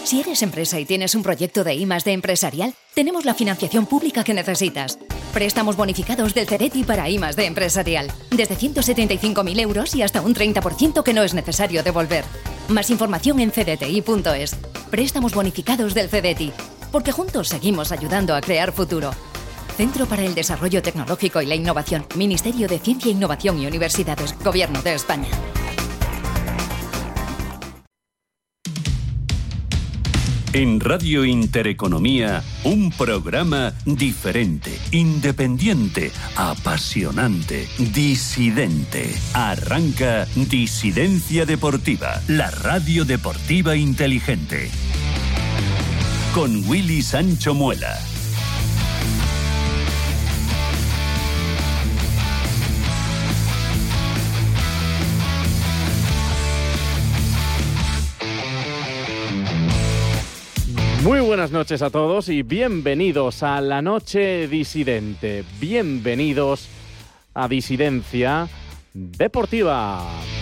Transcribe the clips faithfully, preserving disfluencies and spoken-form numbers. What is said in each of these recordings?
Si eres empresa y tienes un proyecto de I más D empresarial, tenemos la financiación pública que necesitas. Préstamos bonificados del Cedeti para I más D empresarial. Desde ciento setenta y cinco mil euros y hasta un treinta por ciento que no es necesario devolver. Más información en cedeti punto es. Préstamos bonificados del Cedeti. Porque juntos seguimos ayudando a crear futuro. Centro para el Desarrollo Tecnológico y la Innovación. Ministerio de Ciencia, Innovación y Universidades. Gobierno de España. En Radio Intereconomía, un programa diferente, independiente, apasionante, disidente. Arranca Disidencia Deportiva, la radio deportiva inteligente. Con Willy Sancho Muela. Muy buenas noches a todos y bienvenidos a la Noche Disidente. Bienvenidos a Disidencia Deportiva.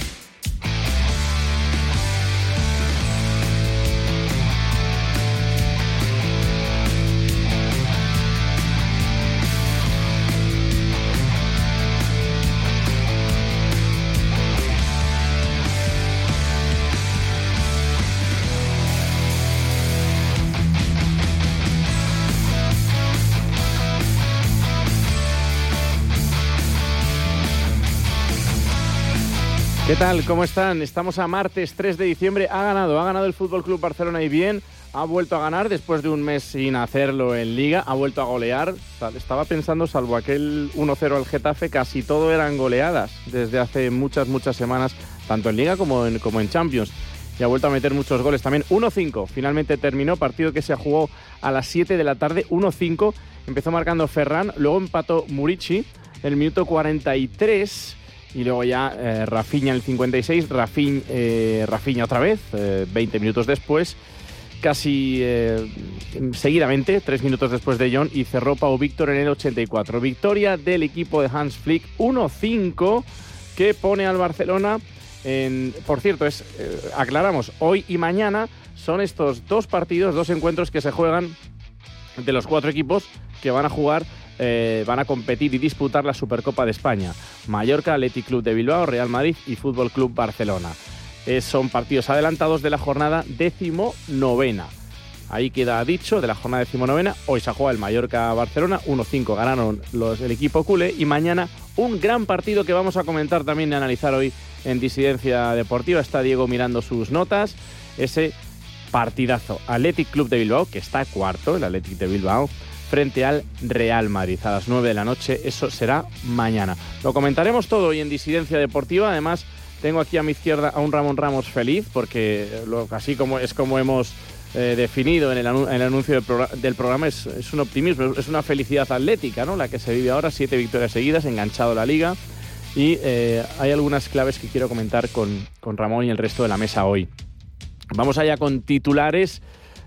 ¿Qué tal? ¿Cómo están? Estamos a martes tres de diciembre. Ha ganado, ha ganado el Fútbol Club Barcelona y bien. Ha vuelto a ganar después de un mes sin hacerlo en Liga. Ha vuelto a golear. Estaba pensando, salvo aquel uno cero al Getafe, casi todo eran goleadas desde hace muchas, muchas semanas, tanto en Liga como en, como en Champions. Y ha vuelto a meter muchos goles también. uno cinco. Finalmente terminó, partido que se jugó a las siete de la tarde. uno cinco. Empezó marcando Ferran, luego empató Murici en el minuto cuarenta y tres. Y luego ya eh, Rafinha en el cincuenta y seis, Rafinha, eh, Rafinha otra vez, eh, veinte minutos después, casi eh, seguidamente, tres minutos después de John, y cerró Pau Víctor en el ochenta y cuatro. Victoria del equipo de Hans Flick, uno cinco, que pone al Barcelona en... Por cierto, es eh, aclaramos, hoy y mañana son estos dos partidos, dos encuentros que se juegan de los cuatro equipos que van a jugar... Eh, van a competir y disputar la Supercopa de España. Mallorca, Athletic Club de Bilbao, Real Madrid y Fútbol Club Barcelona. Eh, son partidos adelantados de la jornada decimonovena. Ahí queda dicho, de la jornada decimonovena. Hoy se juega el Mallorca-Barcelona, uno cinco ganaron los, el equipo culé. Y mañana un gran partido que vamos a comentar también y analizar hoy en Disidencia Deportiva. Está Diego mirando sus notas. Ese partidazo. Athletic Club de Bilbao, que está cuarto, el Athletic de Bilbao, frente al Real Madrid a las nueve de la noche. Eso será mañana. Lo comentaremos todo hoy en Disidencia Deportiva. Además, tengo aquí a mi izquierda a un Ramón Ramos feliz, porque lo, así como es como hemos eh, definido en el, anu- en el anuncio del, pro- del programa, es, es un optimismo, es una felicidad atlética, ¿no? La que se vive ahora, siete victorias seguidas, enganchado a la Liga. Y eh, hay algunas claves que quiero comentar con, con Ramón y el resto de la mesa hoy. Vamos allá con titulares.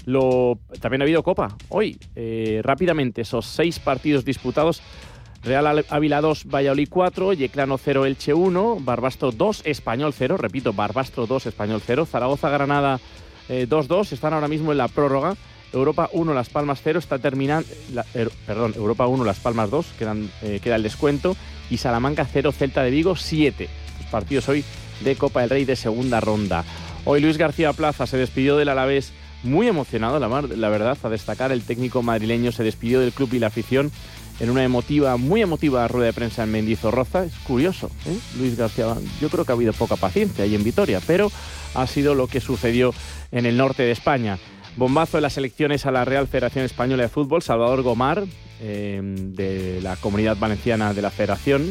Lo, también ha habido Copa hoy. Eh, rápidamente, esos seis partidos disputados. Real Ávila dos, Valladolid cuatro, Yeclano cero, Elche uno, Barbastro dos, Español cero, repito, Barbastro dos, Español cero, Zaragoza-Granada eh, dos dos, están ahora mismo en la prórroga. Europa uno, Las Palmas cero, está terminando, er, perdón, Europa uno, Las Palmas dos, quedan, eh, queda el descuento, y Salamanca cero, Celta de Vigo siete. Los partidos hoy de Copa del Rey de segunda ronda. Hoy Luis García Plaza se despidió del Alavés. Muy emocionado, la, la verdad, a destacar, el técnico madrileño se despidió del club y la afición en una emotiva, muy emotiva rueda de prensa en Mendizorroza. Es curioso, ¿eh? Luis García, yo creo que ha habido poca paciencia ahí en Vitoria, pero ha sido lo que sucedió en el norte de España. Bombazo en las elecciones a la Real Federación Española de Fútbol. Salvador Gomar, eh, de la Comunidad Valenciana de la Federación,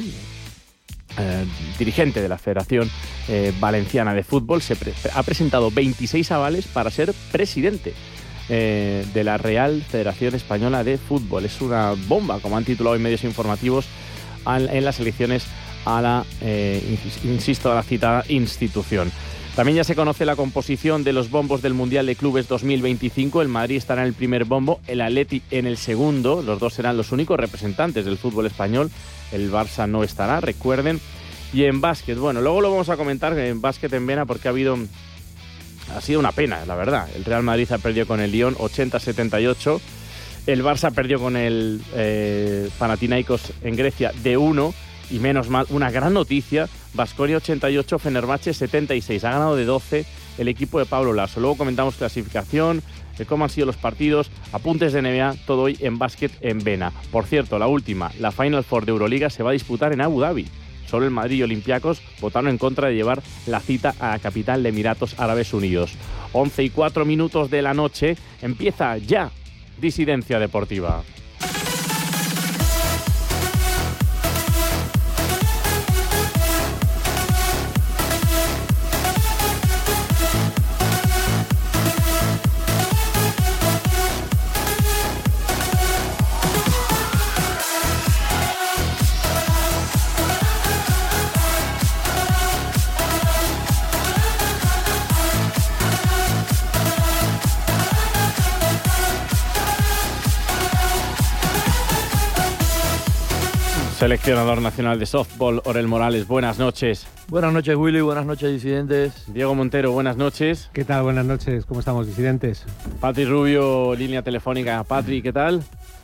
Eh, dirigente de la Federación eh, Valenciana de Fútbol, se pre- ha presentado veintiséis avales para ser presidente eh, de la Real Federación Española de Fútbol. Es una bomba, como han titulado en medios informativos, al, en las elecciones a la, eh, insisto, a la citada institución. También ya se conoce la composición de los bombos del Mundial de Clubes dos mil veinticinco. El Madrid estará en el primer bombo, el Atleti en el segundo. Los dos serán los únicos representantes del fútbol español. El Barça no estará, recuerden. Y en básquet, bueno, luego lo vamos a comentar en básquet en Vena, porque ha habido, ha sido una pena, la verdad. El Real Madrid ha perdido con el Lyon ochenta a setenta y ocho. El Barça perdió con el eh, Panathinaikos en Grecia de uno. Y menos mal, una gran noticia, Baskonia ochenta y ocho, Fenerbahce setenta y seis. Ha ganado de doce el equipo de Pablo Lasso. Luego comentamos clasificación, de cómo han sido los partidos, apuntes de N B A, todo hoy en Básquet en Vena. Por cierto, la última, la Final Four de Euroliga se va a disputar en Abu Dhabi. Solo el Madrid y Olympiacos votaron en contra de llevar la cita a la capital de Emiratos Árabes Unidos. once y cuatro minutos de la noche, empieza ya Disidencia Deportiva. Seleccionador nacional de softball, Orel Morales, buenas noches. Buenas noches, Willy, buenas noches, disidentes. Diego Montero, buenas noches. ¿Qué tal? Buenas noches, ¿cómo estamos, disidentes? Patri Rubio, línea telefónica. Patri, ¿qué tal?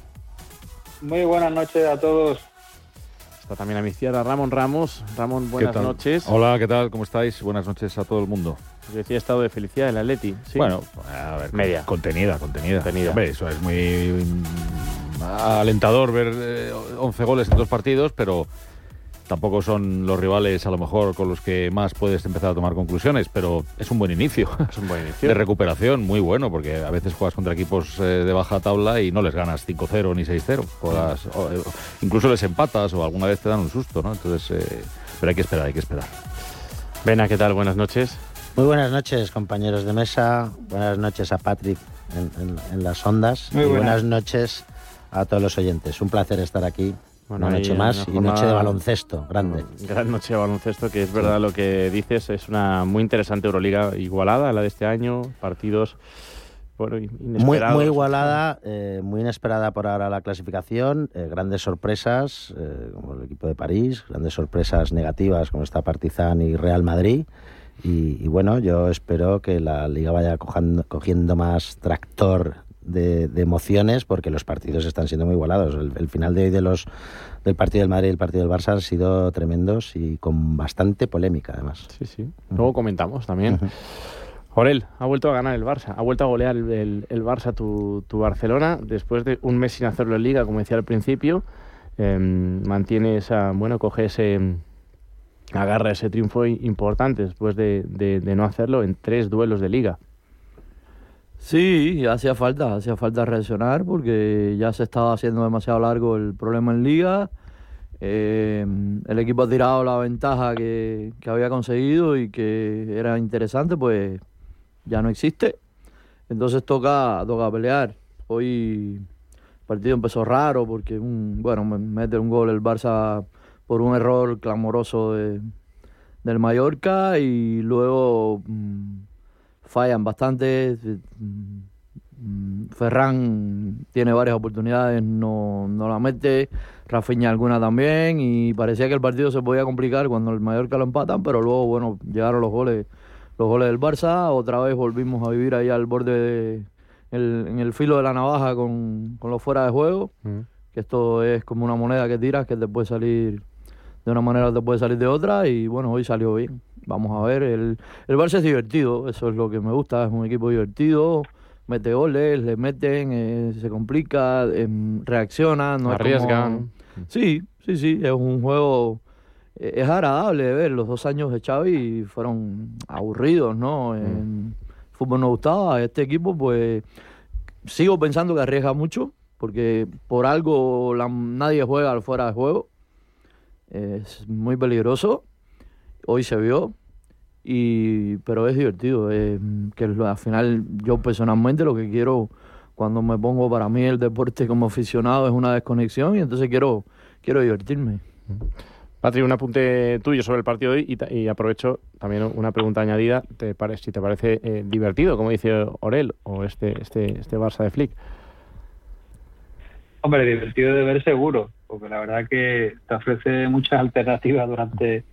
Muy buenas noches a todos. Está también a mi izquierda Ramón Ramos. Ramón, buenas noches. Hola, ¿qué tal? ¿Cómo estáis? Buenas noches a todo el mundo. Yo decía estado de felicidad del Atleti. ¿Sí? Bueno, a ver, media. Contenida, contenida. contenida. Hombre, eso es muy alentador ver eh, once goles en dos partidos, pero tampoco son los rivales a lo mejor con los que más puedes empezar a tomar conclusiones, pero es un buen inicio. Es un buen inicio. De recuperación, muy bueno, porque a veces juegas contra equipos eh, de baja tabla y no les ganas cinco cero ni seis cero. Juegas, o, eh, incluso les empatas o alguna vez te dan un susto, ¿no? Entonces, eh, pero hay que esperar, hay que esperar. Vena, ¿qué tal? Buenas noches. Muy buenas noches, compañeros de mesa. Buenas noches a Patrick en, en, en las ondas. Muy y buenas. buenas noches a todos los oyentes. Un placer estar aquí. Bueno, una noche más una y noche de jornada- baloncesto, grande. Gran noche de baloncesto, que es verdad lo que dices. Es una muy interesante Euroliga igualada, la de este año. Partidos, bueno, Muy, inesperados. muy igualada, eh, muy inesperada por ahora la clasificación. Eh, grandes sorpresas, eh, como el equipo de París. Grandes sorpresas negativas, como está Partizan y Real Madrid. Y, y bueno, yo espero que la Liga vaya cojando, cogiendo más tractor de, de emociones, porque los partidos están siendo muy igualados. El, el final de hoy de los del partido del Madrid y el partido del Barça han sido tremendos y con bastante polémica, además. Sí, sí. Luego comentamos también. Uh-huh. Orel, ha vuelto a ganar el Barça, ha vuelto a golear el, el, el Barça, tu, tu Barcelona, después de un mes sin hacerlo en Liga, como decía al principio. Eh, mantiene esa, bueno, coge ese, agarra ese triunfo importante después de, de, de no hacerlo en tres duelos de Liga. Sí, hacía falta, hacía falta reaccionar porque ya se estaba haciendo demasiado largo el problema en Liga. Eh, el equipo ha tirado la ventaja que, que había conseguido y que era interesante, pues ya no existe. Entonces toca, toca pelear. Hoy el partido empezó raro porque, un, bueno, me mete un gol el Barça por un error clamoroso de, del Mallorca y luego mmm, fallan bastante. Mmm, Ferran tiene varias oportunidades, no, no la mete. Rafinha alguna también y parecía que el partido se podía complicar cuando el Mallorca lo empatan, pero luego, bueno, llegaron los goles los goles del Barça. Otra vez volvimos a vivir ahí al borde de, el, en el filo de la navaja con, con los fuera de juego, mm. que esto es como una moneda que tiras que te puede salir de una manera o te puede salir de otra y bueno, hoy salió bien. Vamos a ver, el, el Barça es divertido, eso es lo que me gusta, es un equipo divertido, mete goles, le meten, eh, se complica, eh, reacciona, no arriesga. Es como... Sí, sí, sí, es un juego, eh, es agradable de ver. Los dos años de Xavi fueron aburridos, ¿no? En mm. fútbol no gustaba, este equipo pues sigo pensando que arriesga mucho, porque por algo la, nadie juega al fuera de juego, es muy peligroso, hoy se vio. Y, pero es divertido, eh, que al final yo personalmente lo que quiero cuando me pongo, para mí el deporte como aficionado es una desconexión y entonces quiero, quiero divertirme. Patri, un apunte tuyo sobre el partido de hoy y, y aprovecho también una pregunta añadida, ¿te pare, si te parece eh, divertido, como dice Orel, o este, este, este Barça de Flick? Hombre, divertido de ver seguro, porque la verdad que te ofrece muchas alternativas durante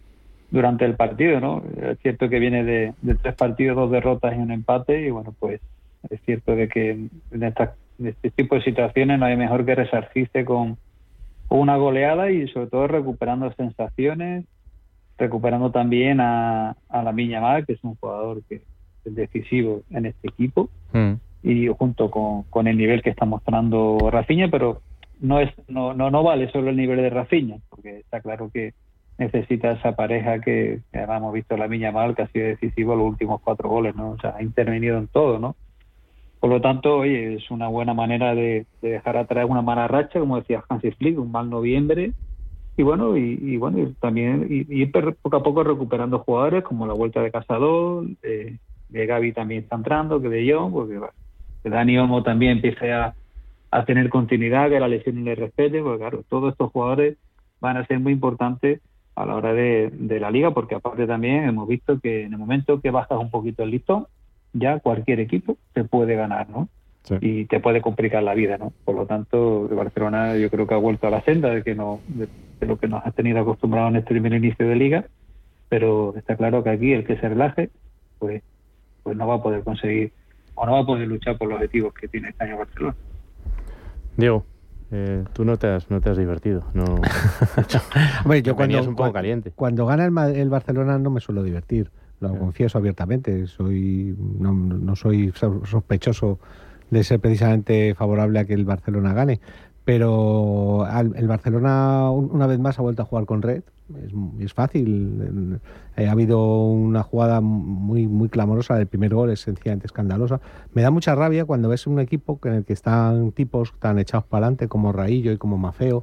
durante el partido, ¿no? Es cierto que viene de, de tres partidos, dos derrotas y un empate, y bueno, pues es cierto de que en, esta, en este tipo de situaciones no hay mejor que resarcirse con una goleada y sobre todo recuperando sensaciones, recuperando también a, a Lamine Yamal, que es un jugador que es decisivo en este equipo, mm. y junto con, con el nivel que está mostrando Rafinha, pero no es no, no no vale solo el nivel de Rafinha, porque está claro que necesita esa pareja que, que además hemos visto Lamine Yamal, que ha sido decisivo en los últimos cuatro goles, ¿no? O sea, ha intervenido en todo, ¿no? Por lo tanto, oye, es una buena manera de, de dejar atrás una mala racha, como decía Hansi Flick, un mal noviembre, y bueno, y, y bueno, y también y, y poco a poco recuperando jugadores como la vuelta de Cazador, eh, de Gavi también está entrando, que de Jong, porque bueno, que Dani Olmo también empiece a, a tener continuidad, que la lesión le respete, porque claro, todos estos jugadores van a ser muy importantes a la hora de, de la liga, porque aparte también hemos visto que en el momento que bajas un poquito el listón, ya cualquier equipo te puede ganar, ¿no? Sí. Y te puede complicar la vida, ¿no? Por lo tanto, el Barcelona yo creo que ha vuelto a la senda de que no de, de lo que nos ha tenido acostumbrado en este primer inicio de liga, pero está claro que aquí el que se relaje, pues, pues no va a poder conseguir o no va a poder luchar por los objetivos que tiene este año Barcelona. Diego, eh, tú no te has no te has divertido, no. Hombre, yo cuando un poco caliente. Cuando gana el, el Barcelona no me suelo divertir. Lo confieso abiertamente, soy no, no soy sospechoso de ser precisamente favorable a que el Barcelona gane, pero al, el Barcelona una vez más ha vuelto a jugar con red, es, es fácil, eh, ha habido una jugada muy muy clamorosa del primer gol, es sencillamente escandalosa. Me da mucha rabia cuando ves un equipo en el que están tipos tan echados para adelante como Raillo y como Maffeo,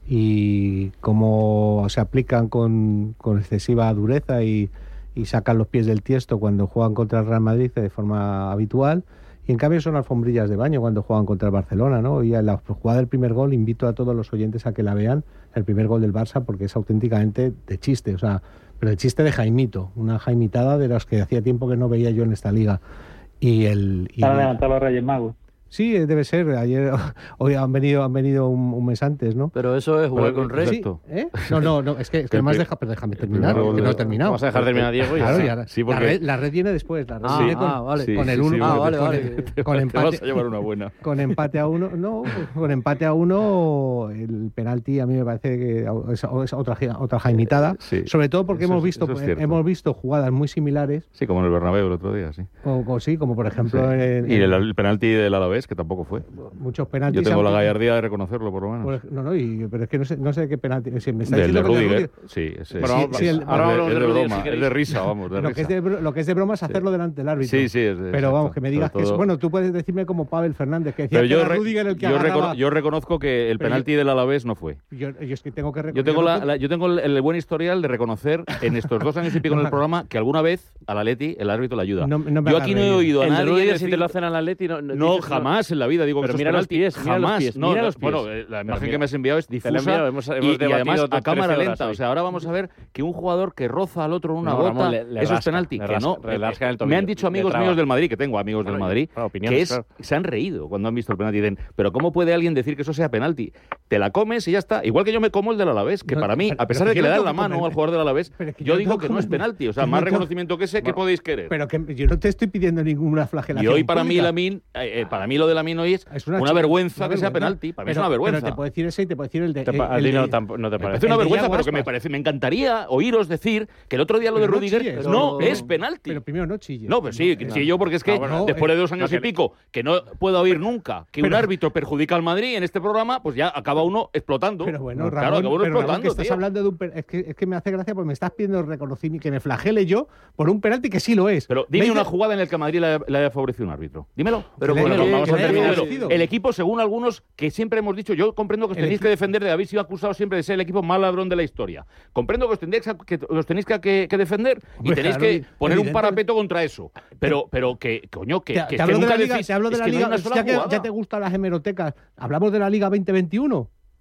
y cómo se aplican con, con excesiva dureza y y sacan los pies del tiesto cuando juegan contra el Real Madrid de forma habitual, y en cambio son alfombrillas de baño cuando juegan contra el Barcelona, ¿no? Y a la jugada del primer gol invito a todos los oyentes a que la vean, el primer gol del Barça, porque es auténticamente de chiste, o sea, pero de chiste de Jaimito, una jaimitada de las que hacía tiempo que no veía yo en esta liga. Y el... Y Para adelantar a los Reyes Magos. Sí, debe ser. Ayer, hoy han venido, han venido un, un mes antes, ¿no? Pero eso es jugar con red. Sí, ¿eh? No, no, no. Es que, es que además deja, pero déjame terminar. Que no he terminado. Vamos a dejar terminar a Diego. Y claro, sí. y ahora, Sí, porque... la, red, la red viene después. La red ah, viene ah, con, vale. sí, con el sí, uno. sí, Ah, vale, con, vale. el, con empate. Te vas a llevar una buena. Con empate a uno, no, con empate a uno, el penalti a mí me parece que es, es otra otra jaimitada. Sí. Sobre todo porque eso hemos visto es hemos visto jugadas muy similares. Sí, como en el Bernabéu el otro día, sí. O, o sí, como por ejemplo. Sí. En, y el, el penalti del Alavés, que tampoco fue. Muchos penaltis. Yo tengo la gallardía de reconocerlo, por lo menos. Pues, no, no, y, pero es que no sé, no sé qué penalti. Si me está del diciendo de que Rudiger. Sí, ese bueno, sí, sí, sí, el, ahora hablamos de, de, de Rudiger, broma, si es de risa, vamos, de lo, risa. Que es de, lo que es de broma es hacerlo sí. delante del árbitro. Sí, sí. Es de, pero exacto. vamos, que me digas todo... que es... Bueno, tú puedes decirme como Pavel Fernández, que decía pero que yo era Rudiger el que yo, agarraba... recono yo reconozco que el pero penalti yo... del Alavés no fue. Yo, yo es que tengo que reconocer... Yo tengo, la, la, yo tengo el, el buen historial de reconocer en estos dos años y pico en el programa que alguna vez al Atleti el árbitro le ayuda. No, no yo aquí no he oído a el nadie Rudiger, decir... si te lo hacen al Atleti... No, no, no dices, jamás no. en la vida digo pero que mira los los pies, jamás. mira los pies, no, mira los pies. Bueno, la imagen mira, que me has enviado es difusa enviado, hemos, hemos y, y además a cámara lenta. Hoy. O sea, ahora vamos a ver que un jugador que roza al otro en una no, bota, Ramón, le, le eso rasca, es penalti. Le que rasca, no, le rasca el tobillo, me han dicho amigos míos del Madrid, que tengo amigos bueno, del Madrid, claro, opiniones, que es, claro. se han reído cuando han visto el penalti. Dicen, pero ¿cómo puede alguien decir que eso sea penalti? Te la comes y ya está. Igual que yo me como el del Alavés, que no, para mí, pero, a pesar pero de que, que le dan la no mano comer, al jugador del Alavés, que yo no digo que no es comer, penalti. O sea, que más no reconocimiento que ese, ¿qué podéis querer? Pero que yo no te estoy pidiendo ninguna flagelación. Y hoy para pública. mí Lamine, eh, para mí lo de Lamine hoy es, es una, una vergüenza una que vergüenza. sea penalti. Para mí pero, es una vergüenza. Pero te puedo decir ese y te puedo decir el de... Te el, a el ti no, de, tampoco, no te me parece. parece una vergüenza, pero pero que me, parece, me encantaría oíros decir que el otro día lo de pero Rudiger no, chilles, no pero, es penalti. Pero primero no chilles. No, pues sí, no, sí yo porque es que no, bueno, después eh, de dos años no, y pico que no puedo oír nunca que pero, un árbitro perjudica al Madrid en este programa, pues ya acaba uno explotando. Pero bueno, Ramón, claro, acaba uno pero explotando, Ramón, que estás tío. hablando de un es que es que me hace gracia porque me estás pidiendo reconocimiento que me flagele yo por un penalti que sí lo es. Pero dime dice... una jugada en la que a Madrid le, le haya favorecido un árbitro. Dímelo. Pero bueno, bueno, vamos a terminar. El equipo, según algunos que siempre hemos dicho, yo comprendo que os tenéis que defender de haber sido acusados siempre de ser el equipo más ladrón de la historia. Comprendo que os tenéis que, que, os tenéis que, que, que defender y tenéis claro, que poner un parapeto contra eso. Pero, pero que, coño, que, te, que, te que nunca de la liga, decís, te hablo de es la que liga, no hay una sola ya, que, ya te gustan las hemerotecas. Hablamos de la Liga veinte veintiuno.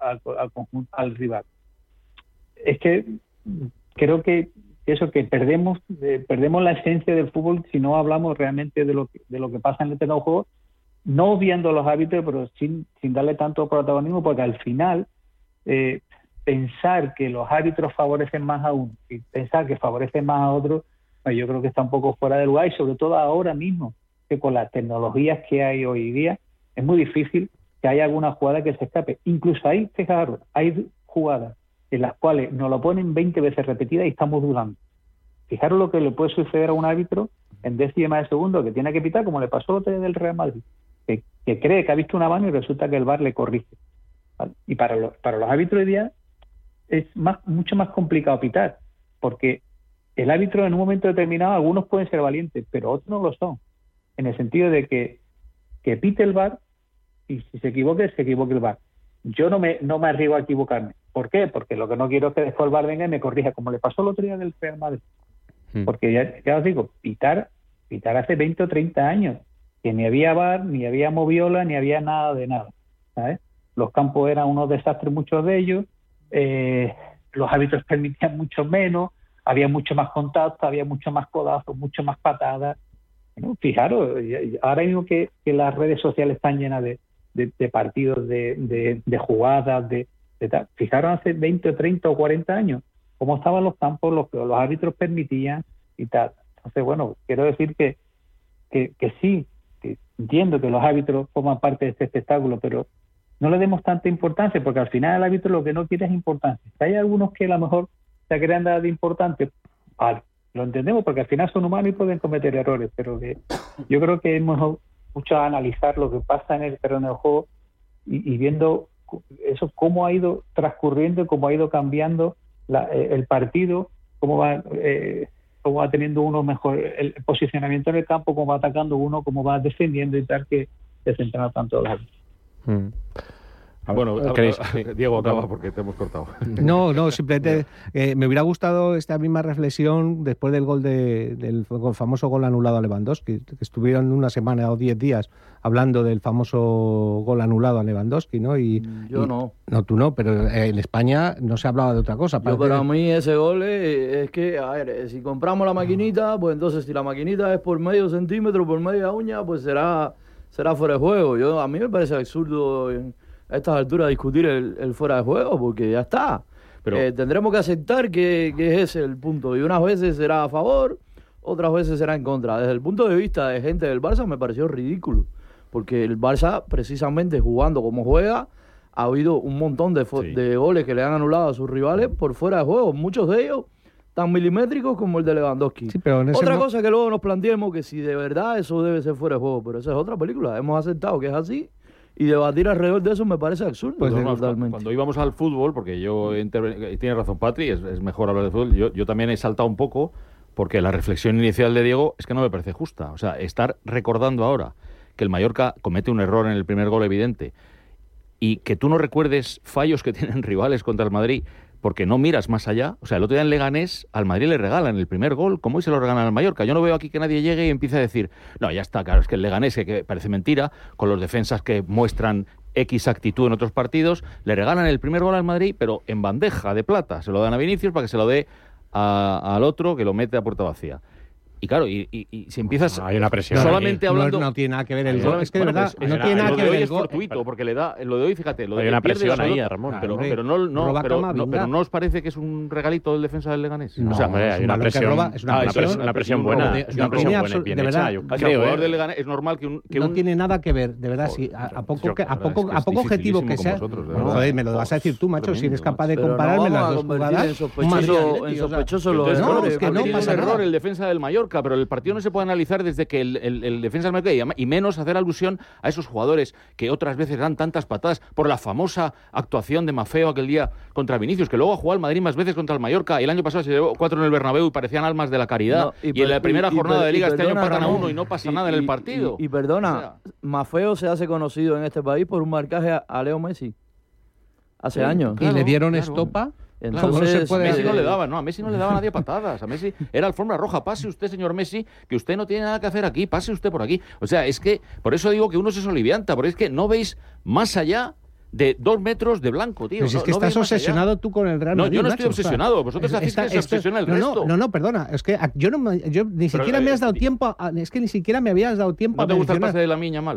al, al conjunto, al rival. Es que creo que eso, que perdemos eh, perdemos la esencia del fútbol si no hablamos realmente de lo que, de lo que pasa en el terreno de juego, no obviando los árbitros, pero sin, sin darle tanto protagonismo, porque al final eh, pensar que los árbitros favorecen más a uno y pensar que favorecen más a otro, pues yo creo que está un poco fuera de lugar, y sobre todo ahora mismo, que con las tecnologías que hay hoy día es muy difícil que haya alguna jugada que se escape. Incluso hay, fijaros, hay jugadas en las cuales nos lo ponen veinte veces repetidas y estamos dudando. Fijaros lo que le puede suceder a un árbitro en décimas de segundo que tiene que pitar, como le pasó otro del Real Madrid, que, que cree que ha visto una mano y resulta que el V A R le corrige. ¿Vale? Y para los, para los árbitros hoy día es más, mucho más complicado pitar, porque el árbitro en un momento determinado, algunos pueden ser valientes, pero otros no lo son, en el sentido de que, que pite el V A R y si se equivoque, se equivoque el V A R. Yo no me, no me arriesgo a equivocarme. ¿Por qué? Porque lo que no quiero es que después el V A R venga y me corrija, como le pasó el otro día del Real Madrid. Hmm. Porque ya, ya os digo, pitar, pitar hace veinte o treinta años, que ni había V A R, ni había moviola, ni había nada de nada, ¿sabes? Los campos eran unos desastres, muchos de ellos, eh, los árbitros permitían mucho menos, había mucho más contacto, había mucho más codazos, mucho más patadas. Bueno, fijaros, ahora mismo que, que las redes sociales están llenas de, de, de partidos, de, de, de jugadas, de, de tal. Fijaros hace veinte o treinta o cuarenta años cómo estaban los campos, los que los árbitros permitían y tal. Entonces, bueno, quiero decir que, que, que sí, que entiendo que los árbitros forman parte de este espectáculo, pero no le demos tanta importancia, porque al final el árbitro lo que no quiere es importancia. Si hay algunos que a lo mejor se crean de importante, vale, lo entendemos, porque al final son humanos y pueden cometer errores, pero que yo creo que es mejor mucho analizar lo que pasa en el terreno de juego y, y viendo eso, cómo ha ido transcurriendo, cómo ha ido cambiando la, el partido, cómo va eh, cómo va teniendo uno mejor el posicionamiento en el campo, cómo va atacando uno, cómo va defendiendo y tal, que se centra tanto los árbitros. Mm. Bueno, Diego, acaba porque te hemos cortado. No, no, simplemente eh, me hubiera gustado esta misma reflexión después del gol de, del famoso gol anulado a Lewandowski, que estuvieron una semana o diez días hablando del famoso gol anulado a Lewandowski, ¿no? Y yo y, no. No, tú no, pero en España no se hablaba de otra cosa. Yo, para que... mí ese gol es, es que, a ver, si compramos la maquinita, pues entonces si la maquinita es por medio centímetro, por media uña, pues será, será fuera de juego. Yo, a mí me parece absurdo en, a estas alturas discutir el, el fuera de juego, porque ya está. Pero eh, tendremos que aceptar que, que es ese el punto. Y unas veces será a favor, otras veces será en contra. Desde el punto de vista de gente del Barça me pareció ridículo. Porque el Barça, precisamente jugando como juega, ha habido un montón de, sí. de goles que le han anulado a sus rivales por fuera de juego. Muchos de ellos tan milimétricos como el de Lewandowski. Sí, pero otra mo- cosa que luego nos planteemos que si de verdad eso debe ser fuera de juego. Pero esa es otra película. Hemos aceptado que es así. Y debatir alrededor de eso me parece absurdo. Pues no, totalmente. Cuando íbamos al fútbol, porque yo interven... tiene razón Patri, es, es mejor hablar de fútbol, yo, yo también he saltado un poco, porque la reflexión inicial de Diego es que no me parece justa. O sea, estar recordando ahora que el Mallorca comete un error en el primer gol evidente y que tú no recuerdes fallos que tienen rivales contra el Madrid porque no miras más allá. O sea, el otro día en Leganés al Madrid le regalan el primer gol, como hoy se lo regalan al Mallorca. Yo no veo aquí que nadie llegue y empiece a decir, no, ya está, claro, es que el Leganés, que, que parece mentira, con los defensas que muestran X actitud en otros partidos, le regalan el primer gol al Madrid, pero en bandeja de plata. Se lo dan a Vinicius para que se lo dé a, al otro, que lo mete a puerta vacía. Y claro, y, y, y si empiezas no, hay una presión solamente no, hablando... No, no tiene nada que ver el gol. Es que de verdad, pues, no era, tiene nada que ver el gol. Lo es fortuito, porque le da... Lo de hoy, fíjate, lo de hay una presión ahí, a Ramón. Pero, claro, pero, no, no, pero, cama, no, pero ¿no os parece que es un regalito del defensa del Leganés? No, o sea, hombre, hay una presión... Roba, es una, ah, presión, es una presión buena. Es una presión buena y bien hecha. Yo creo, el jugador del Leganés es normal que un... No tiene nada que ver, de verdad. A poco objetivo que sea... Joder, me lo vas a decir tú, macho, si eres capaz de compararme las dos jugadas. En sospechoso lo es que no pasa error el defensa del Mallorca, pero el partido no se puede analizar desde que el, el, el defensa del Mallorca, y menos hacer alusión a esos jugadores que otras veces dan tantas patadas por la famosa actuación de Maffeo aquel día contra Vinicius, que luego ha jugado al Madrid más veces contra el Mallorca, y el año pasado se llevó cuatro en el Bernabéu y parecían almas de la caridad, no, y, y en la primera y, jornada y, de Liga este año empatan a uno y no pasa y, nada en el partido. Y, y, y perdona, o sea, Maffeo se hace conocido en este país por un marcaje a, a Leo Messi hace sí, Y años. claro, le dieron claro. estopa. Entonces, claro, no se puede... Messi no le daba, no, a Messi no le daba a nadie patadas. A Messi era alfombra roja. Pase usted, señor Messi, que usted no tiene nada que hacer aquí. Pase usted por aquí. O sea, es que por eso digo que uno se solivianta, porque es que no veis más allá de dos metros de blanco, tío. Pues no, es que no estás obsesionado tú con el Real Madrid. No, yo no estoy Nacho, obsesionado. O sea, vosotros hacéis que se obsesiona el no, resto. No, no, perdona. Es que yo, no, yo ni siquiera Pero, me has dado eh, tiempo. A, es que ni siquiera me habías dado tiempo ¿no a te gusta mencionar. el pase de la miña mal?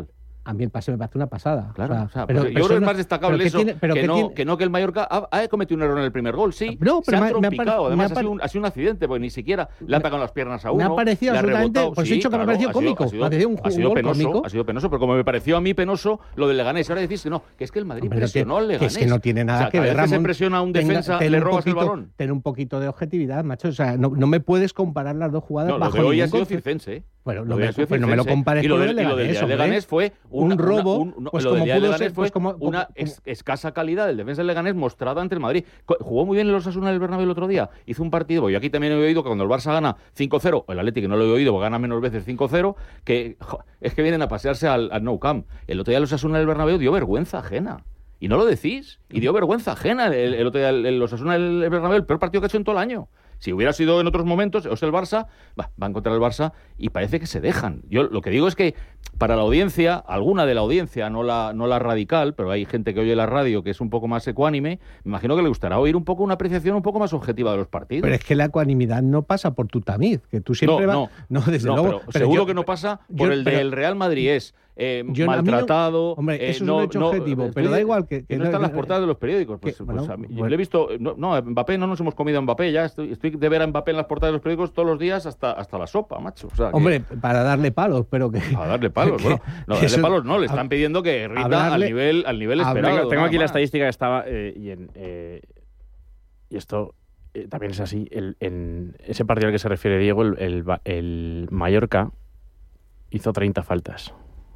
A mí el pase me parece una pasada. Claro, o sea, o sea, pero, pues pero yo creo que es no- más destacable pero eso tiene- pero que, que no, tiene- que no que el Mallorca ha, ha cometido un error en el primer gol, sí. No, se pero ha me ha- me ha trompicado, pare- además me ha ha sido, pare- un, ha sido un accidente, porque ni siquiera le ha atacado las piernas a uno. me ha parecido le ha absolutamente- rebotado. pues he Sí, dicho que me ha claro, parecido ha sido- cómico, ha sido- me ha parecido un ha sido gol penoso, cómico. ha sido penoso, pero como me pareció a mí penoso lo del Leganés, ahora decís que no, que es que el Madrid Hombre, presionó al que, que Leganés. es que no tiene nada O sea, que cada ver, vez que se Ramón. presiona a un Tenga- defensa, ten le un robas el poquito- balón. Ten un poquito de objetividad, macho. O sea, no, no me puedes comparar las dos jugadas No, lo bajo de hoy ha ningún sido concepto. circense, ¿eh? Bueno, Lo no de me, hoy ha sido pues no me lo circense. compares Y lo con del, el y lo del Leganés, día del hombre. Leganés fue Un una, robo, una- un- pues lo del como día del pudo Leganés ser, fue pues como- como- una ex- escasa calidad del defensa del Leganés mostrada ante el Madrid. Co- Jugó muy bien el Osasuna del Bernabéu el otro día. Hizo un partido, yo aquí también he oído que cuando el Barça gana cinco cero, el Atlético no lo he oído, porque gana menos veces cinco cero, que jo, es que vienen a pasearse al, al Nou Camp. El otro día el Osasuna del Bernabéu dio vergüenza ajena. Y no lo decís. Y dio vergüenza ajena el, el otro día el, el Osasuna del Bernabéu, el peor partido que ha hecho en todo el año. Si hubiera sido en otros momentos, o sea, el Barça, va, van contra el Barça y parece que se dejan. Yo lo que digo es que para la audiencia, alguna de la audiencia, no la, no la radical, pero hay gente que oye la radio que es un poco más ecuánime, me imagino que le gustará oír un poco una apreciación un poco más objetiva de los partidos. Pero es que la ecuanimidad no pasa por tu tamiz, que tú siempre no, vas... no, desde no, luego. pero pero seguro yo- que no pasa por yo- el pero- del Real Madrid es eh, Yo- a mí no- maltratado. hombre, eh, eso es no, un hecho no, objetivo, estoy- pero da igual que- que que no no- están las que- portadas de los periódicos. Pues, que, pues bueno, a mí- yo bueno. le he visto. No, no, Mbappé no nos hemos comido a Mbappé, ya estoy, estoy de ver a Mbappé en las portadas de los periódicos todos los días hasta, hasta la sopa, macho. O sea, que- Hombre, para darle palos, pero que... a darle palos, que- bueno, no, que darle eso- palos no, le están pidiendo que rinda al hablarle- nivel, al nivel hablarle- esperado. Tengo, tengo nada aquí la más. estadística que estaba, eh, y, en, eh, y esto eh, también es así. El, en ese partido al que se refiere Diego, el, el, Ba- el Mallorca hizo treinta faltas.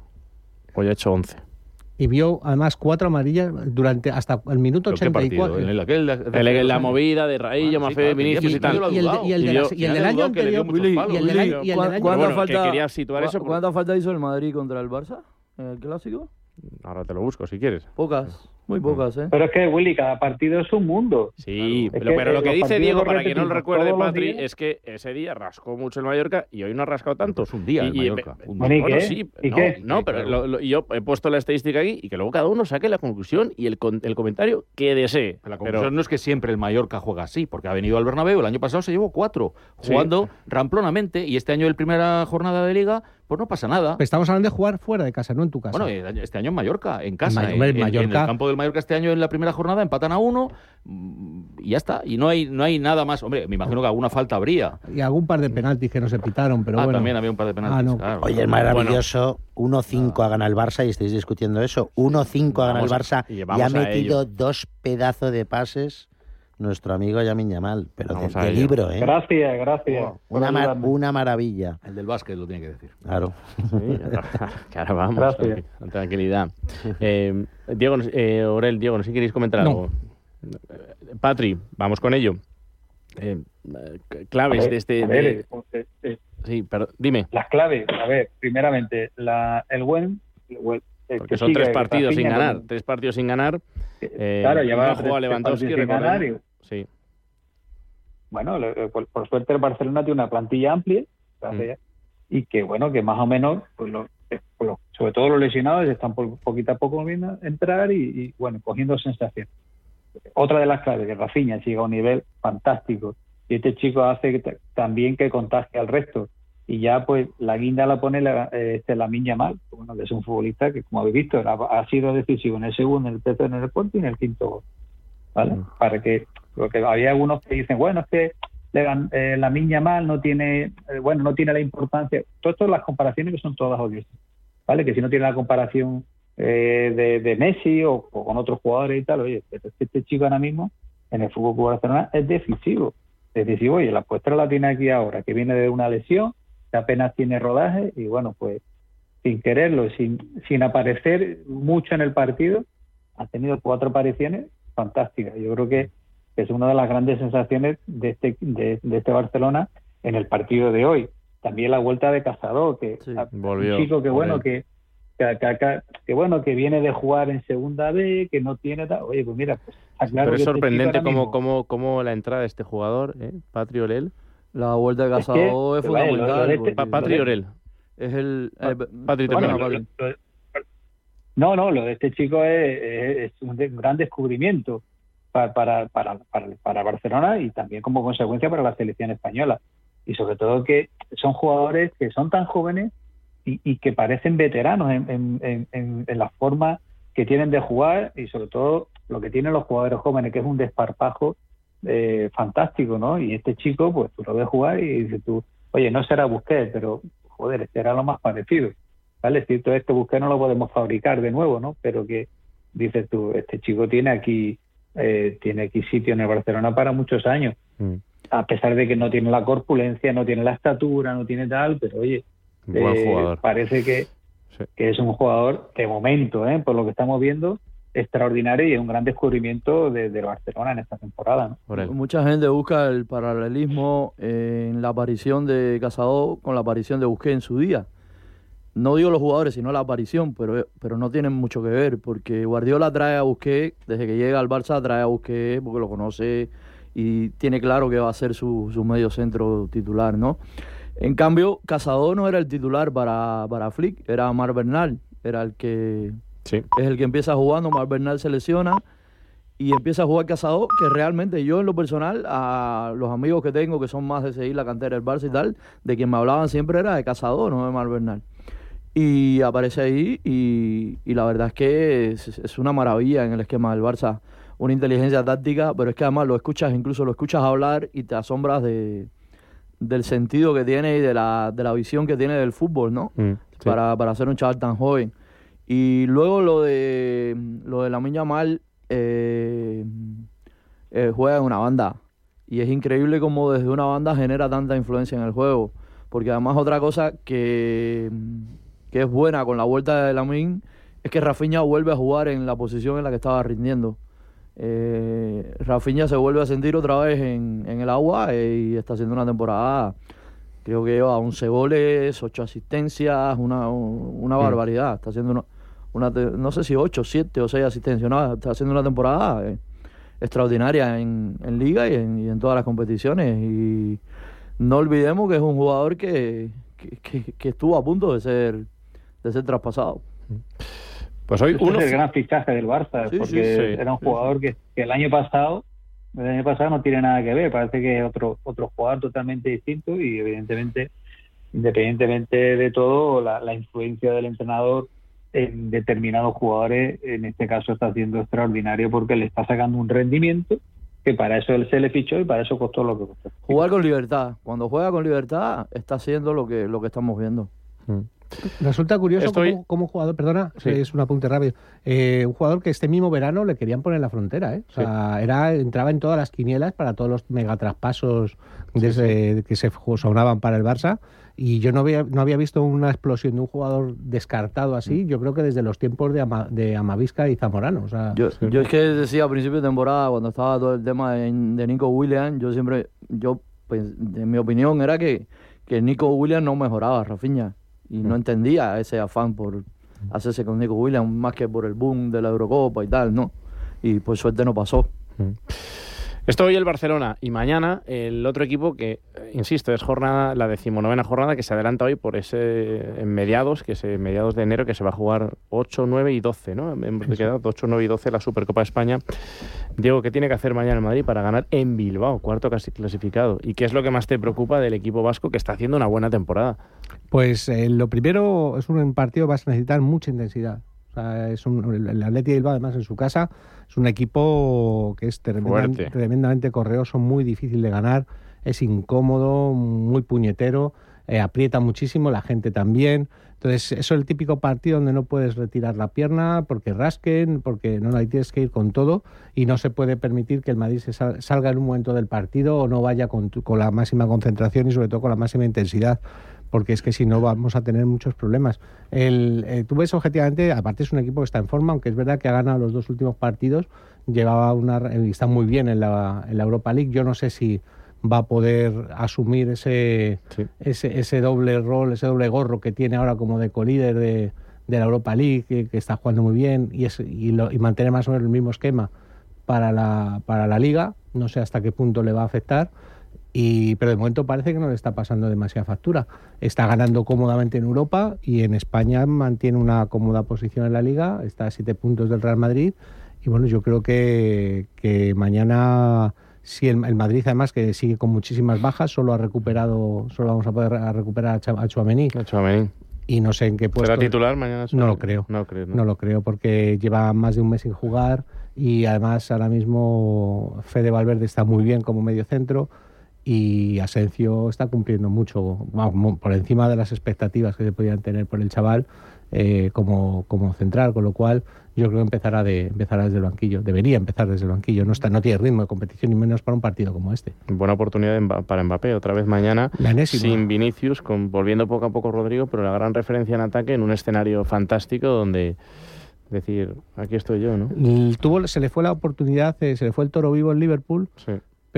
Hoy ha hecho once. Y vio además cuatro amarillas durante hasta el minuto ¿Pero qué ochenta y cuatro. partido? ¿En el aquel de- de- El- el- la movida de Raillo, Ah, sí, Mafé, claro, Vinicius y- y tal. y- y- Y el, de- y el, de la- yo- y el nadie del año dudó que le dio anterior... muchos Willy, palos. y el del año- y el del año- ¿Cuántas ¿Cuánta Bueno, que falta, quería situar eso cua- porque- ¿Cuántas faltas hizo el Madrid contra el Barça en el Clásico? Ahora te lo busco, si quieres. Pocas, muy pocas, ¿eh? Pero es que, Willy, cada partido es un mundo. Sí, Claro. pero, Es que, pero lo eh, que los dice partidos Diego, los para que no lo repetimos recuerde todos los Patri, días. es que ese día rascó mucho el Mallorca y hoy no ha rascado tanto. Es un día el Y- y- Mallorca, un Bueno, ¿y bueno, qué? sí, ¿Y no, qué? no, Sí, pero claro. lo- lo- yo he puesto la estadística aquí y que luego cada uno saque la conclusión y el, con- el comentario que desee. La Pero- conclusión no es que siempre el Mallorca juega así, porque ha venido al Bernabéu, el año pasado se llevó cuatro, Sí. jugando ramplonamente, y este año en primera jornada de Liga, pues no pasa nada. Pero estamos hablando de jugar fuera de casa, no en tu casa. Bueno, el año- este año en Mallorca, en casa, En en, Ma- en- en Mallorca. el campo del Mallorca este año en la primera jornada empatan a uno mm, y ya está, y no hay no hay nada más. Hombre, me imagino que alguna falta habría. Y algún par de penaltis que no se pitaron, pero ah, bueno. también había un par de penaltis. Ah, no. claro. Oye, es maravilloso. uno cinco ha ganado el Barça y estáis discutiendo eso. uno cinco ha ganado el Vamos a- Barça y y, vamos ha a metido ello. dos pedazos de pases nuestro amigo Yamin Yamal. Pero de, Vamos a de ello. libro, ¿eh? Gracias, gracias. por Una, mar- ayudarme. una maravilla. El del básquet lo tiene que decir. Claro. Sí, que ahora vamos. Gracias. Con tranquilidad. Eh, Diego, no sé- eh, Orel, Diego, no sé si queréis comentar No. algo. Eh, Patri, vamos con ello. Eh, eh, claves A ver, de este... a ver, de- eh, eh, Sí, pero dime. las claves, a ver, primeramente, la, el buen... el buen- el Porque que son sigue, tres partidos sin Rafinha, ganar. con- Tres partidos sin ganar. Eh, claro, no lleva ha jugado tres Lewandowski, partidos sin ganar recordemos. y, Sí. bueno, le- por, por suerte el Barcelona tiene una plantilla amplia, gracias, y que, bueno, que más o menos, pues lo- eh, pues lo- sobre todo los lesionados están por, poquito a poco viendo entrar y, y, bueno, cogiendo sensación. Otra de las claves, que Rafinha llega a un nivel fantástico, y este chico hace que t- también que contagie al resto, y ya pues la guinda la pone la, eh, este Lamine Yamal, bueno, que es un futbolista que, como habéis visto, ha, ha sido decisivo en el segundo, en el tercero, en el Sporting y en el quinto gol, ¿vale? Mm. Para que, porque había algunos que dicen, bueno, es que le gan- eh, Lamine Yamal no tiene, eh, bueno, no tiene la importancia. Todo esto, las comparaciones que son todas odiosas, ¿vale? Que si no tiene la comparación eh, de, de Messi o, o con otros jugadores y tal, oye, pero es que este chico ahora mismo en el F C Barcelona es decisivo, decisivo, oye, la puesta la tiene aquí ahora, que viene de una lesión, que apenas tiene rodaje y bueno, pues sin quererlo, sin, sin aparecer mucho en el partido, ha tenido cuatro apariciones fantásticas. Yo creo que es una de las grandes sensaciones de este, de, de este Barcelona en el partido de hoy. También la vuelta de Cazador, que Sí, a- volvió, un chico que bueno, volvió. que, que, que, que- que bueno, que viene de jugar en segunda B, que no tiene tal. Oye, pues mira, pues está claro pero que es este sorprendente chico ahora cómo, mismo- cómo, cómo la entrada de este jugador, ¿eh? Patri Orel. La vuelta de Es que, Casado es, vale, lo- lo fundamental. de este- porque Pa- Patri de- Orel. es el... Pa- eh, Patri, Bueno, termina, lo- Patri. lo- lo- no, no, lo de este chico es, es- es un de- gran descubrimiento para, para, para, para, para Barcelona y también como consecuencia para la selección española. Y sobre todo que son jugadores que son tan jóvenes y, y que parecen veteranos en, en, en, en la forma que tienen de jugar y sobre todo lo que tienen los jugadores jóvenes, que es un desparpajo eh, fantástico, ¿no? Y este chico, pues tú lo ves jugar y dices tú, oye, no será Busquets, pero joder, este era lo más parecido, ¿vale? Es cierto, este Busquets no lo podemos fabricar de nuevo, ¿no? Pero que dices tú, este chico tiene aquí eh, tiene aquí sitio en el Barcelona para muchos años, mm. a pesar de que no tiene la corpulencia, no tiene la estatura, no tiene tal, pero oye, eh, parece que, sí. que es un jugador de momento, ¿eh? Por lo que estamos viendo, extraordinario y es un gran descubrimiento de, de Barcelona en esta temporada, ¿no? Mucha gente busca el paralelismo eh, en la aparición de Casado con la aparición de Busquets en su día. No digo los jugadores, sino la aparición, pero, pero no tienen mucho que ver, porque Guardiola trae a Busquets, desde que llega al Barça trae a Busquets porque lo conoce y tiene claro que va a ser su, su medio centro titular, ¿no? En cambio, Casado no era el titular para, para Flick, era Marc Bernal, era el que... Sí. Es el que empieza jugando, Marc Bernal se lesiona y empieza a jugar Casado, que realmente yo en lo personal, a los amigos que tengo que son más de seguir la cantera del Barça y tal, de quien me hablaban siempre era de Casado, no de Marc Bernal. Y aparece ahí y, y la verdad es que es, es una maravilla en el esquema del Barça, una inteligencia táctica, pero es que además lo escuchas, incluso lo escuchas hablar y te asombras de, del sentido que tiene y de la, de la visión que tiene del fútbol, ¿no? Mm, sí. para, para ser un chaval tan joven. Y luego lo de lo de Lamine Yamal, eh, eh, juega en una banda. Y es increíble cómo desde una banda genera tanta influencia en el juego. Porque además otra cosa que, que es buena con la vuelta de Lamine es que Rafinha vuelve a jugar en la posición en la que estaba rindiendo. Eh, Rafinha se vuelve a sentir otra vez en, en el agua eh, y está haciendo una temporada... Creo que lleva once goles, ocho asistencias, una, una barbaridad. Está haciendo una... Una, no sé si ocho, siete o seis asistencias, no, está haciendo una temporada eh, extraordinaria en, en Liga y en, y en todas las competiciones. Y no olvidemos que es un jugador que, que, que, que estuvo a punto de ser de ser traspasado. Pues hoy uno es el gran fichaje del Barça, sí, porque sí, sí, era un jugador sí. que, que el año pasado el año pasado no tiene nada que ver, parece que es otro otro jugador totalmente distinto y evidentemente, independientemente de todo, la, la influencia del entrenador en determinados jugadores, en este caso está haciendo extraordinario porque le está sacando un rendimiento que para eso él se le fichó y para eso costó lo que costó. Jugar con libertad, cuando juega con libertad está haciendo lo que lo que estamos viendo. Mm. Resulta curioso Estoy... como, como jugador, perdona, sí. es un apunte rápido, eh, un jugador que este mismo verano le querían poner en la frontera, ¿eh? O sea, sí. era, entraba en todas las quinielas para todos los megatraspasos desde, sí. que se sonaban para el Barça. Y yo no había, no había visto una explosión de un jugador descartado así, yo creo que desde los tiempos de, Ama, de Amavisca y Zamorano. O sea, yo, yo es que decía a principio de temporada, cuando estaba todo el tema de, de Nico Williams, yo siempre, yo pues, en mi opinión era que, que Nico Williams no mejoraba a Rafinha. Y no entendía ese afán por hacerse con Nico Williams, más que por el boom de la Eurocopa y tal, ¿no? Y por suerte no pasó. Esto hoy el Barcelona y mañana el otro equipo que, insisto, es jornada, la decimonovena jornada que se adelanta hoy por ese en mediados, que es en mediados de enero, que se va a jugar ocho, nueve y doce, ¿no? Hemos quedado ocho, nueve y doce la Supercopa de España. Diego, ¿qué tiene que hacer mañana en Madrid para ganar en Bilbao, cuarto casi clasificado? ¿Y qué es lo que más te preocupa del equipo vasco que está haciendo una buena temporada? Pues eh, lo primero es un partido que vas a necesitar mucha intensidad. O sea, es un, el Athletic Bilbao, además, en su casa, es un equipo que es tremendamente, tremendamente correoso, muy difícil de ganar, es incómodo, muy puñetero, eh, aprieta muchísimo, la gente también. Entonces, eso es el típico partido donde no puedes retirar la pierna porque rasquen, porque no, ahí tienes que ir con todo y no se puede permitir que el Madrid se sal, salga en un momento del partido o no vaya con, con la máxima concentración y sobre todo con la máxima intensidad, porque es que si no vamos a tener muchos problemas. El, eh, tú ves objetivamente, aparte es un equipo que está en forma, aunque es verdad que ha ganado los dos últimos partidos, llevaba una y está muy bien en la, en la Europa League. Yo no sé si va a poder asumir ese, sí. ese ese doble rol, ese doble gorro que tiene ahora como de colíder de, de la Europa League, que, que está jugando muy bien y, es, y, lo, y mantener más o menos el mismo esquema para la, para la Liga. No sé hasta qué punto le va a afectar. Y, pero de momento parece que no le está pasando demasiada factura. Está ganando cómodamente en Europa y en España mantiene una cómoda posición en la Liga, está a siete puntos del Real Madrid y bueno, yo creo que, que mañana, si el, el Madrid además que sigue con muchísimas bajas, solo ha recuperado, solo vamos a poder a recuperar a Tchouaméni. A Tchouaméni. y no sé en qué puesto. ¿Será titular mañana? No lo creo. No, creo, ¿no? no lo creo porque lleva más de un mes sin jugar y además ahora mismo Fede Valverde está muy bien como medio centro y Asencio está cumpliendo mucho, vamos, por encima de las expectativas que se podían tener por el chaval eh, como, como central, con lo cual yo creo que empezará, de, empezará desde el banquillo, debería empezar desde el banquillo, no, está, no tiene ritmo de competición ni menos para un partido como este. Buena oportunidad de Mba- para Mbappé, otra vez mañana, sin Vinicius, con, volviendo poco a poco Rodrigo, pero la gran referencia en ataque en un escenario fantástico donde decir, aquí estoy yo, ¿no? Tuvo, se le fue la oportunidad, eh, se le fue el toro vivo en Liverpool, sí.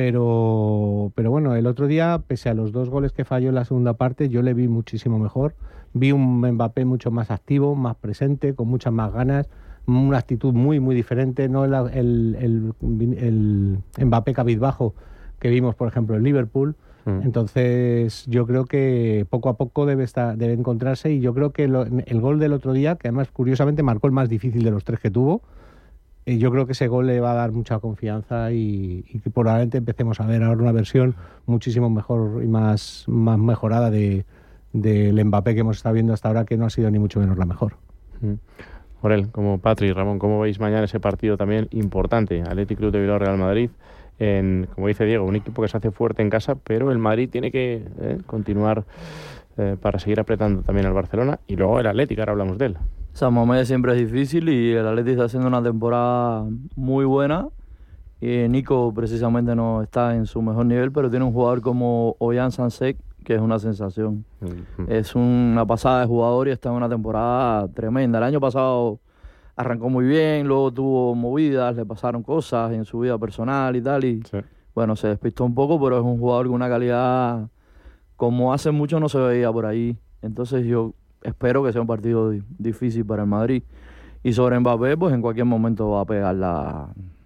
pero, pero bueno, el otro día, pese a los dos goles que falló en la segunda parte, yo le vi muchísimo mejor, vi un Mbappé mucho más activo, más presente, con muchas más ganas, una actitud muy, muy diferente, no el, el, el, el Mbappé cabizbajo que vimos, por ejemplo, en Liverpool. Mm. Entonces, yo creo que poco a poco debe estar, debe encontrarse y yo creo que lo, el gol del otro día, que además curiosamente marcó el más difícil de los tres que tuvo, eh, yo creo que ese gol le va a dar mucha confianza y, y que probablemente empecemos a ver ahora una versión muchísimo mejor y más, más mejorada de, del Mbappé que hemos estado viendo hasta ahora, que no ha sido ni mucho menos la mejor. Mm. Morel, como Patri, Ramón, ¿cómo veis mañana ese partido también importante? Athletic Club de Bilbao, Real Madrid. En, como dice Diego, un equipo que se hace fuerte en casa, pero el Madrid tiene que eh, continuar eh, para seguir apretando también al Barcelona. Y luego el Athletic, ahora hablamos de él. San Mamés siempre es difícil y el Athletic está haciendo una temporada muy buena. Y Nico precisamente no está en su mejor nivel, pero tiene un jugador como Ollán Sansek, que es una sensación. Uh-huh. Es una pasada de jugador y está en una temporada tremenda. El año pasado arrancó muy bien, luego tuvo movidas, le pasaron cosas en su vida personal y tal, y sí. bueno, se despistó un poco, pero es un jugador con una calidad como hace mucho no se veía por ahí. Entonces yo espero que sea un partido di- difícil para el Madrid. Y sobre Mbappé, pues en cualquier momento va a pegar la...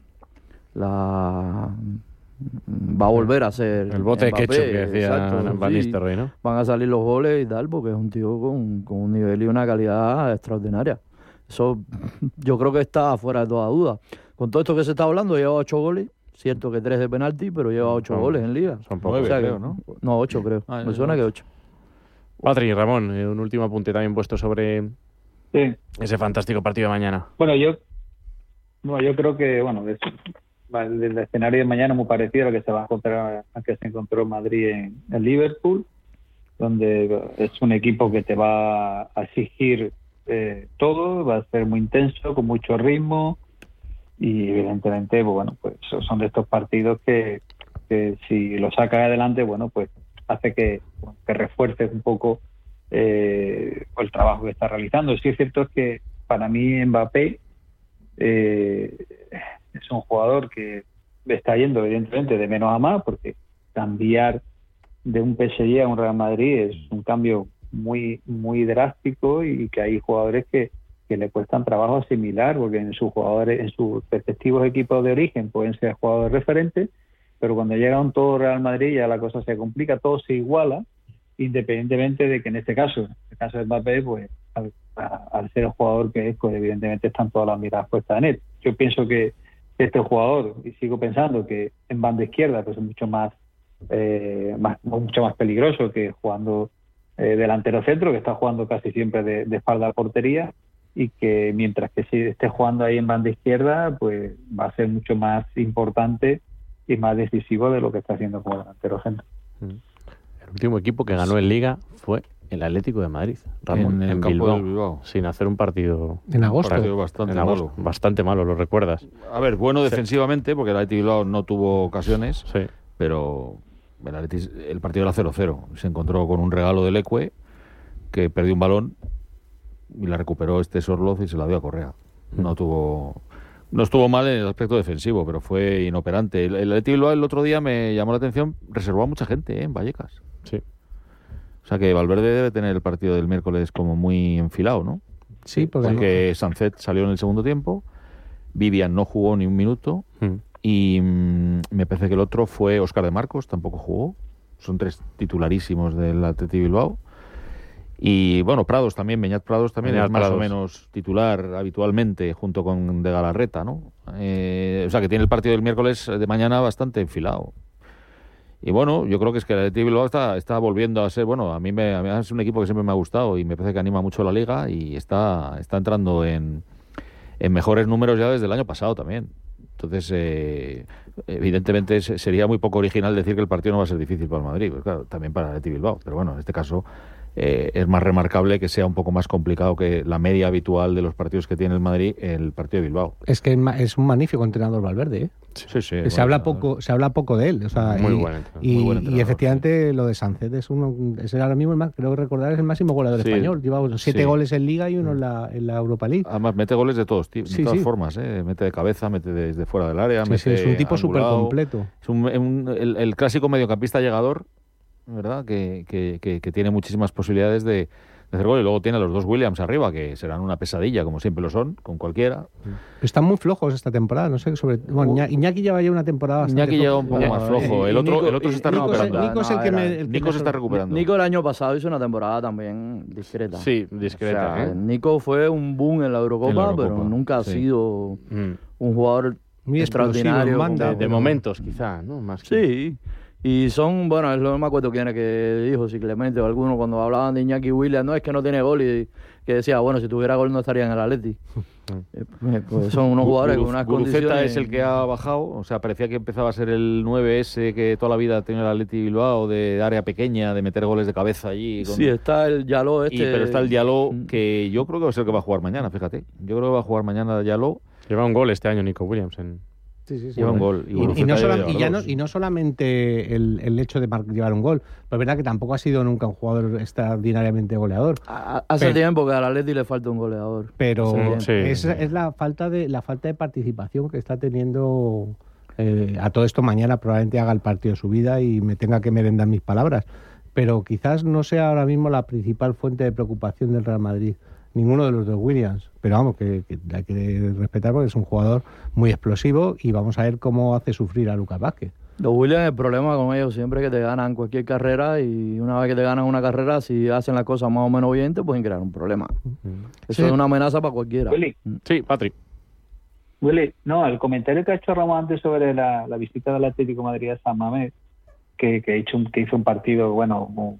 la va a volver a ser el bote Mbappé, de ketchup que decía Van sí, Nistelrooy, ¿no? Van a salir los goles y tal, porque es un tío con, con un nivel y una calidad extraordinaria. Eso yo creo que está fuera de toda duda. Con todo esto que se está hablando, lleva ocho goles, cierto que tres de penalti, pero lleva ocho son, goles en Liga. Son pocos, o sea creo, que, ¿no? No, ocho creo. Ah, Me suena no. que ocho. Patri, Ramón, eh, un último apunte también puesto sobre sí. ese fantástico partido de mañana. Bueno, yo, no, yo creo que, bueno, es, el escenario de mañana es muy parecido a lo que se va a encontrar, a que se encontró Madrid en, en Liverpool, donde es un equipo que te va a exigir eh, todo, va a ser muy intenso, con mucho ritmo y evidentemente, pues, bueno, pues son de estos partidos que, que si lo sacas adelante, bueno, pues hace que, que refuerces un poco eh, el trabajo que está realizando. Sí es cierto que para mí Mbappé eh, es un jugador que está yendo evidentemente de menos a más, porque cambiar de un P S G a un Real Madrid es un cambio muy muy drástico y que hay jugadores que, que le cuestan trabajo asimilar, porque en sus jugadores, en sus respectivos equipos de origen pueden ser jugadores referentes, pero cuando llega un todo Real Madrid ya la cosa se complica, todo se iguala, independientemente de que en este caso, en el caso de Mbappé, pues al, a, al ser el jugador que es, pues evidentemente están todas las miradas puestas en él. Yo pienso que este jugador, y sigo pensando que en banda izquierda pues es mucho más, eh, más mucho más peligroso que jugando eh, delantero centro, que está jugando casi siempre de, de espalda a portería, y que mientras que si esté jugando ahí en banda izquierda, pues va a ser mucho más importante y más decisivo de lo que está haciendo como delantero centro. El último equipo que ganó en Liga fue el Atlético de Madrid, Ramón, en el en campo Bilbao, del Bilbao, sin hacer un partido en agosto, un partido bastante en agosto, malo, bastante malo, ¿lo recuerdas? A ver, bueno defensivamente, porque el Atlético Bilbao no tuvo ocasiones, sí. pero el, Atlético, el partido era cero cero, se encontró con un regalo del Ecue que perdió un balón y la recuperó este Sorloz y se la dio a Correa. No tuvo, no estuvo mal en el aspecto defensivo, pero fue inoperante. El, el Atlético Bilbao el otro día me llamó la atención, reservó a mucha gente ¿eh? en Vallecas. Sí. O sea que Valverde debe tener el partido del miércoles como muy enfilado, ¿no? Sí, porque, porque Sancet salió en el segundo tiempo, Vivian no jugó ni un minuto mm. y mmm, me parece que el otro fue Óscar de Marcos, tampoco jugó. Son tres titularísimos del Athletic Bilbao. Y bueno, Prados también, Beñat Prados también Beñat es más Prados. o menos titular habitualmente junto con De Galarreta, ¿no? Eh, o sea que tiene el partido del miércoles de mañana bastante enfilado. Y bueno, yo creo que es que el Athletic Bilbao está, está volviendo a ser, bueno, a mí, me, a mí es un equipo que siempre me ha gustado y me parece que anima mucho la liga y está, está entrando en, en mejores números ya desde el año pasado también. Entonces, eh, evidentemente sería muy poco original decir que el partido no va a ser difícil para el Madrid, pues claro, también para el Athletic Bilbao, pero bueno, en este caso eh, es más remarcable que sea un poco más complicado que la media habitual de los partidos que tiene el Madrid, el partido de Bilbao. Es que es un magnífico entrenador Valverde, ¿eh? Sí, sí. Se habla poco, se habla poco de él, o sea, muy y, buen y, muy buen y efectivamente sí. Lo de Sánchez es uno, es ahora mismo el más, creo que recordar es el máximo goleador sí. español, lleva siete sí. goles en Liga y uno en la, en la Europa League. Además mete goles de todos, de sí, todas sí. formas, ¿eh? Mete de cabeza, mete desde fuera del área, sí, mete sí, es un tipo súper completo. Es un, un, el, el clásico mediocampista llegador, ¿verdad? Que, que, que, que tiene muchísimas posibilidades de de hacer gol, y luego tiene a los dos Williams arriba, que serán una pesadilla, como siempre lo son, con cualquiera. Están muy flojos esta temporada, no sé, sobre bueno, uh, Iñaki lleva ya una temporada bastante Iñaki lleva un poco flojo. más flojo, el otro, Nico, el otro se está Nico, recuperando. Nico es el que me... El Nico que se está recuperando. Nico el año pasado hizo una temporada también discreta. Sí, discreta. O sea, ¿eh? Nico fue un boom en la Eurocopa, en la Eurocopa pero nunca sí. ha sido mm. un jugador muy extraordinario. Manda, de, de momentos, quizá, ¿no? Más que... Sí. Y son, bueno, es lo que me acuerdo quién era que dijo, si Clemente o alguno, cuando hablaban de Iñaki Williams, no es que no tiene gol, y que decía, bueno, si tuviera gol no estaría en el Atleti. pues, pues son unos jugadores con unas Guruceta condiciones... es el que ha bajado, o sea, parecía que empezaba a ser el nueve ese que toda la vida ha tenido el Atleti Bilbao, de área pequeña, de meter goles de cabeza allí. Con... Sí, está el Yaló este... Y, pero está el Yaló, que yo creo que va a ser el que va a jugar mañana, fíjate. Yo creo que va a jugar mañana Yaló. Lleva un gol este año Nico Williams en... Sí, sí, sí, lleva bueno. un gol. Y, y, y, no sola, y, ya no, y no solamente el, el hecho de llevar un gol, pero es verdad que tampoco ha sido nunca un jugador extraordinariamente goleador. A, hace pero, tiempo que al Atleti le falta un goleador. Pero sí, es, sí. es la falta de la falta de participación que está teniendo. Eh, a todo esto mañana probablemente haga el partido de su vida y me tenga que merendar mis palabras. Pero quizás no sea ahora mismo la principal fuente de preocupación del Real Madrid. Ninguno de los dos Williams, pero vamos, que, que hay que respetar porque es un jugador muy explosivo y vamos a ver cómo hace sufrir a Lucas Vázquez. Los Williams, el problema con ellos siempre es que te ganan cualquier carrera y una vez que te ganan una carrera, si hacen las cosas más o menos bien, te pueden crear un problema. Mm. Eso sí. Es una amenaza para cualquiera. Willy. Sí, Patrick. Willy, no, el comentario que ha hecho Ramón antes sobre la, la visita del Atlético de Madrid a San Mamés, que, que, hecho un, que hizo un partido, bueno... Muy,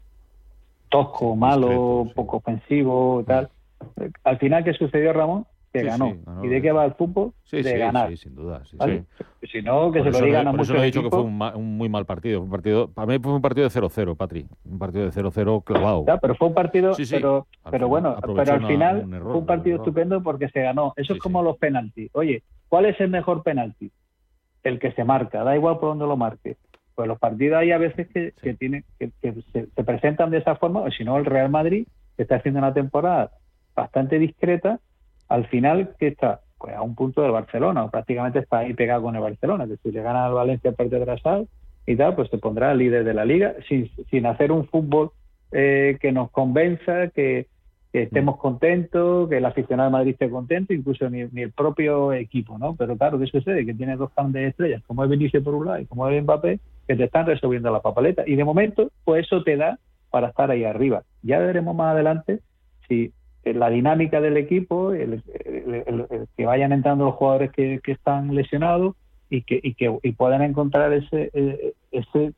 tosco, malo, discreto, sí. poco ofensivo, tal. Al final, ¿qué sucedió, Ramón? Que sí, ganó. Sí, ganó. ¿Y de qué va el fútbol? Sí, de sí, ganar. Sí, sin duda. Sí, ¿vale? sí. Si no, que por se lo digan no, a muchos equipos. Por eso no he dicho equipos. que fue un, ma, un muy mal partido. Un partido. Para mí fue un partido de cero cero, Patri. Un partido de cero cero clavado. Ya, pero fue un partido, sí, sí. pero, al pero final, bueno, pero al final un error, fue un partido un estupendo porque se ganó. Eso sí, es como sí. los penaltis. Oye, ¿cuál es el mejor penalti? El que se marca, da igual por dónde lo marque. Pues los partidos hay a veces que, sí. que, tienen, que, que se, se presentan de esa forma, o si no, el Real Madrid que está haciendo una temporada bastante discreta, al final, ¿qué está? Pues a un punto del Barcelona, prácticamente está ahí pegado con el Barcelona, es decir, le gana al Valencia parte atrasado y tal, pues se pondrá líder de la Liga, sin, sin hacer un fútbol eh, que nos convenza, que, que estemos contentos, que el aficionado de Madrid esté contento, incluso ni, ni el propio equipo, ¿no? Pero claro, ¿qué sucede? Que tiene dos grandes estrellas, como es Vinicius por un lado y como es Mbappé, que te están resolviendo la papeleta, y de momento, pues eso te da para estar ahí arriba. Ya veremos más adelante si la dinámica del equipo, el, el, el, el que vayan entrando los jugadores que, que están lesionados y que, y que y puedan encontrar ese, ese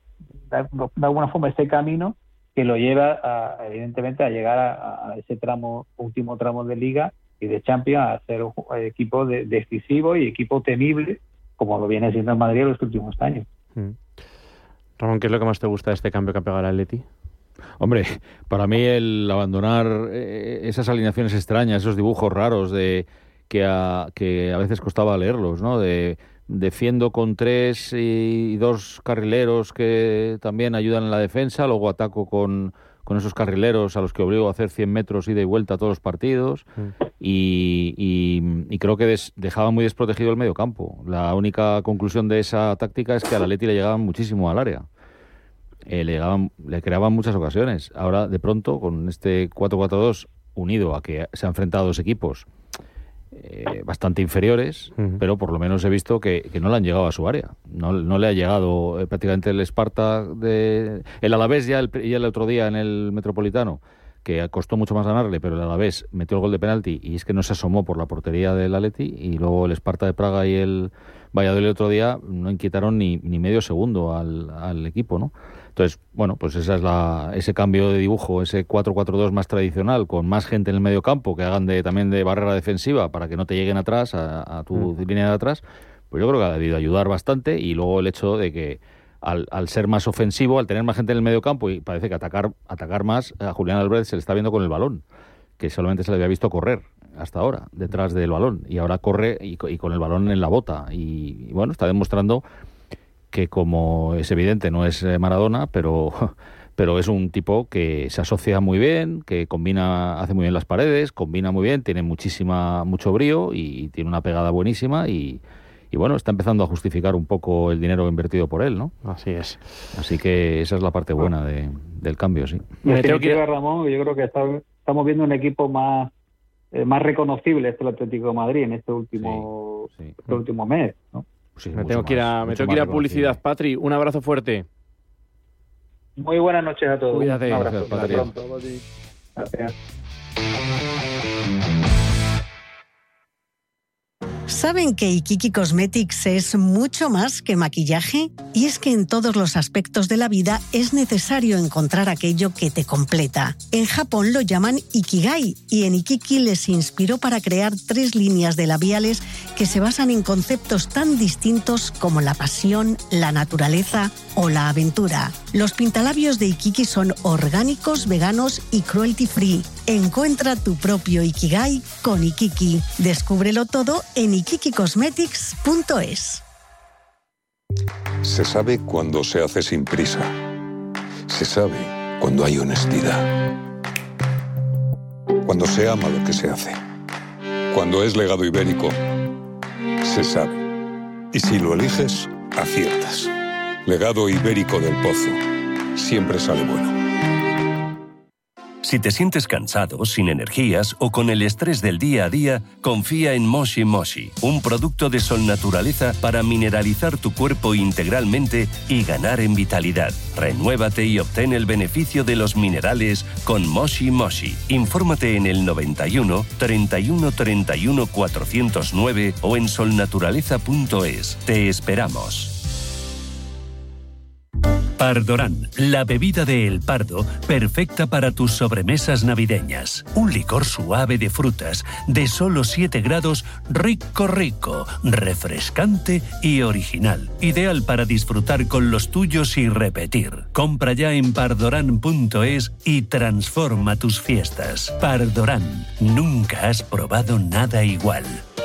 de alguna forma ese camino que lo lleva a, evidentemente a llegar a, a ese tramo, último tramo de Liga y de Champions, a ser un equipo de, decisivo y equipo temible como lo viene siendo el Madrid en los últimos años. Mm. Ramón, ¿qué es lo que más te gusta de este cambio que ha pegado el Atleti? Hombre, para mí el abandonar eh, esas alineaciones extrañas, esos dibujos raros de que a, que a veces costaba leerlos, ¿no? De defiendo con tres y dos carrileros que también ayudan en la defensa, luego ataco con, con esos carrileros a los que obligo a hacer cien metros ida y vuelta a todos los partidos mm. y, y, y creo que des, dejaba muy desprotegido el medio campo. La única conclusión de esa táctica es que al Atleti le llegaban muchísimo al área. Eh, le, llegaban, le creaban muchas ocasiones. Ahora, de pronto, con este cuatro cuatro dos unido a que se han enfrentado dos equipos eh, bastante inferiores, uh-huh. pero por lo menos he visto que, que no le han llegado a su área. No, no le ha llegado eh, prácticamente el Esparta, de, el Alavés ya el, ya el otro día en el Metropolitano, que costó mucho más ganarle, pero el Alavés metió el gol de penalti y es que no se asomó por la portería del Atleti, y luego el Sparta de Praga y el Valladolid el otro día no inquietaron ni, ni medio segundo al, al equipo, ¿no? Entonces, bueno, pues esa es la, ese cambio de dibujo, ese cuatro cuatro dos más tradicional, con más gente en el medio campo, que hagan de, también de barrera defensiva para que no te lleguen atrás, a, a tu mm. línea de atrás, pues yo creo que ha debido ayudar bastante. Y luego el hecho de que al, al ser más ofensivo, al tener más gente en el medio campo, y parece que atacar, atacar más, a Julián Álvarez se le está viendo con el balón, que solamente se le había visto correr hasta ahora, detrás del balón, y ahora corre y, y con el balón en la bota, y, y bueno, está demostrando que, como es evidente, no es Maradona, pero, pero es un tipo que se asocia muy bien, que combina, hace muy bien las paredes, combina muy bien, tiene muchísima mucho brío y tiene una pegada buenísima, y, y bueno, está empezando a justificar un poco el dinero invertido por él, ¿no? Así es. Así que esa es la parte buena de, del cambio, sí. Me tengo que ir a Ramón, yo creo que está, estamos viendo un equipo más eh, más reconocible, este el Atlético de Madrid, en este último, sí, sí. Este último mes, ¿no? Sí, me tengo que ir a, me tengo que ir a publicidad, Patri. Un abrazo fuerte. Muy buenas noches a todos. Cuídate. Un abrazo. Hasta pronto. Gracias. ¿Saben que Ikiki Cosmetics es mucho más que maquillaje? Y es que en todos los aspectos de la vida es necesario encontrar aquello que te completa. En Japón lo llaman Ikigai, y en Ikiki les inspiró para crear tres líneas de labiales que se basan en conceptos tan distintos como la pasión, la naturaleza o la aventura. Los pintalabios de Ikiki son orgánicos, veganos y cruelty free. Encuentra tu propio Ikigai con Ikiki. Descúbrelo todo en ikiki cosmetics punto es. Se sabe cuando se hace sin prisa. Se sabe cuando hay honestidad. Cuando se ama lo que se hace. Cuando es legado ibérico, se sabe. Y si lo eliges, aciertas. Legado ibérico del Pozo. Siempre sale bueno. Si te sientes cansado, sin energías o con el estrés del día a día, confía en Moshi Moshi, un producto de Sol Naturaleza para mineralizar tu cuerpo integralmente y ganar en vitalidad. Renuévate y obtén el beneficio de los minerales con Moshi Moshi. Infórmate en el noventa y uno, treinta y uno, treinta y uno, cuatrocientos nueve o en solnaturaleza punto es. Te esperamos. Pardoran, la bebida de El Pardo, perfecta para tus sobremesas navideñas. Un licor suave de frutas, de solo siete grados, rico rico, refrescante y original. Ideal para disfrutar con los tuyos y repetir. Compra ya en pardoran punto es y transforma tus fiestas. Pardoran, nunca has probado nada igual.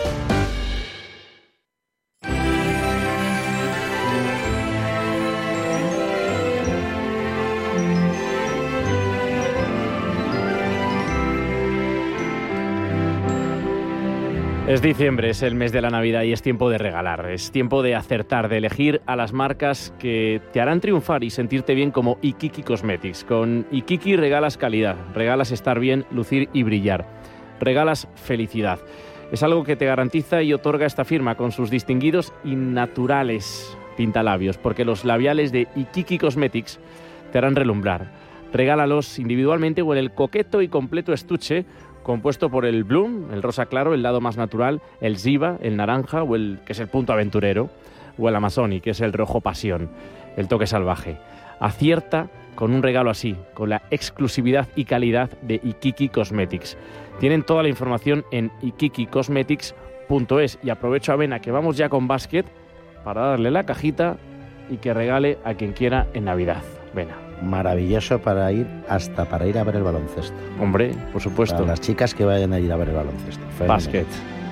Es diciembre, es el mes de la Navidad y es tiempo de regalar, es tiempo de acertar, de elegir a las marcas que te harán triunfar y sentirte bien, como Ikiki Cosmetics. Con Ikiki regalas calidad, regalas estar bien, lucir y brillar, regalas felicidad. Es algo que te garantiza y otorga esta firma con sus distinguidos y naturales pintalabios, porque los labiales de Ikiki Cosmetics te harán relumbrar. Regálalos individualmente o en el coqueto y completo estuche compuesto por el Bloom, el rosa claro, el lado más natural, el Ziva, el naranja, o el que es el punto aventurero, o el Amazoni, que es el rojo pasión, el toque salvaje. Acierta con un regalo así, con la exclusividad y calidad de Ikiki Cosmetics. Tienen toda la información en ikiki cosmetics punto es. Y aprovecho a Vena, que vamos ya con básquet, para darle la cajita y que regale a quien quiera en Navidad. Vena. Maravilloso para ir, hasta para ir a ver el baloncesto. Hombre, por supuesto. Para las chicas que vayan a ir a ver el baloncesto. Básquet.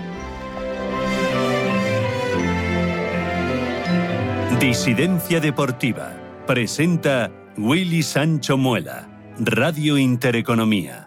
Disidencia Deportiva. Presenta Willy Sancho Muela. Radio Intereconomía.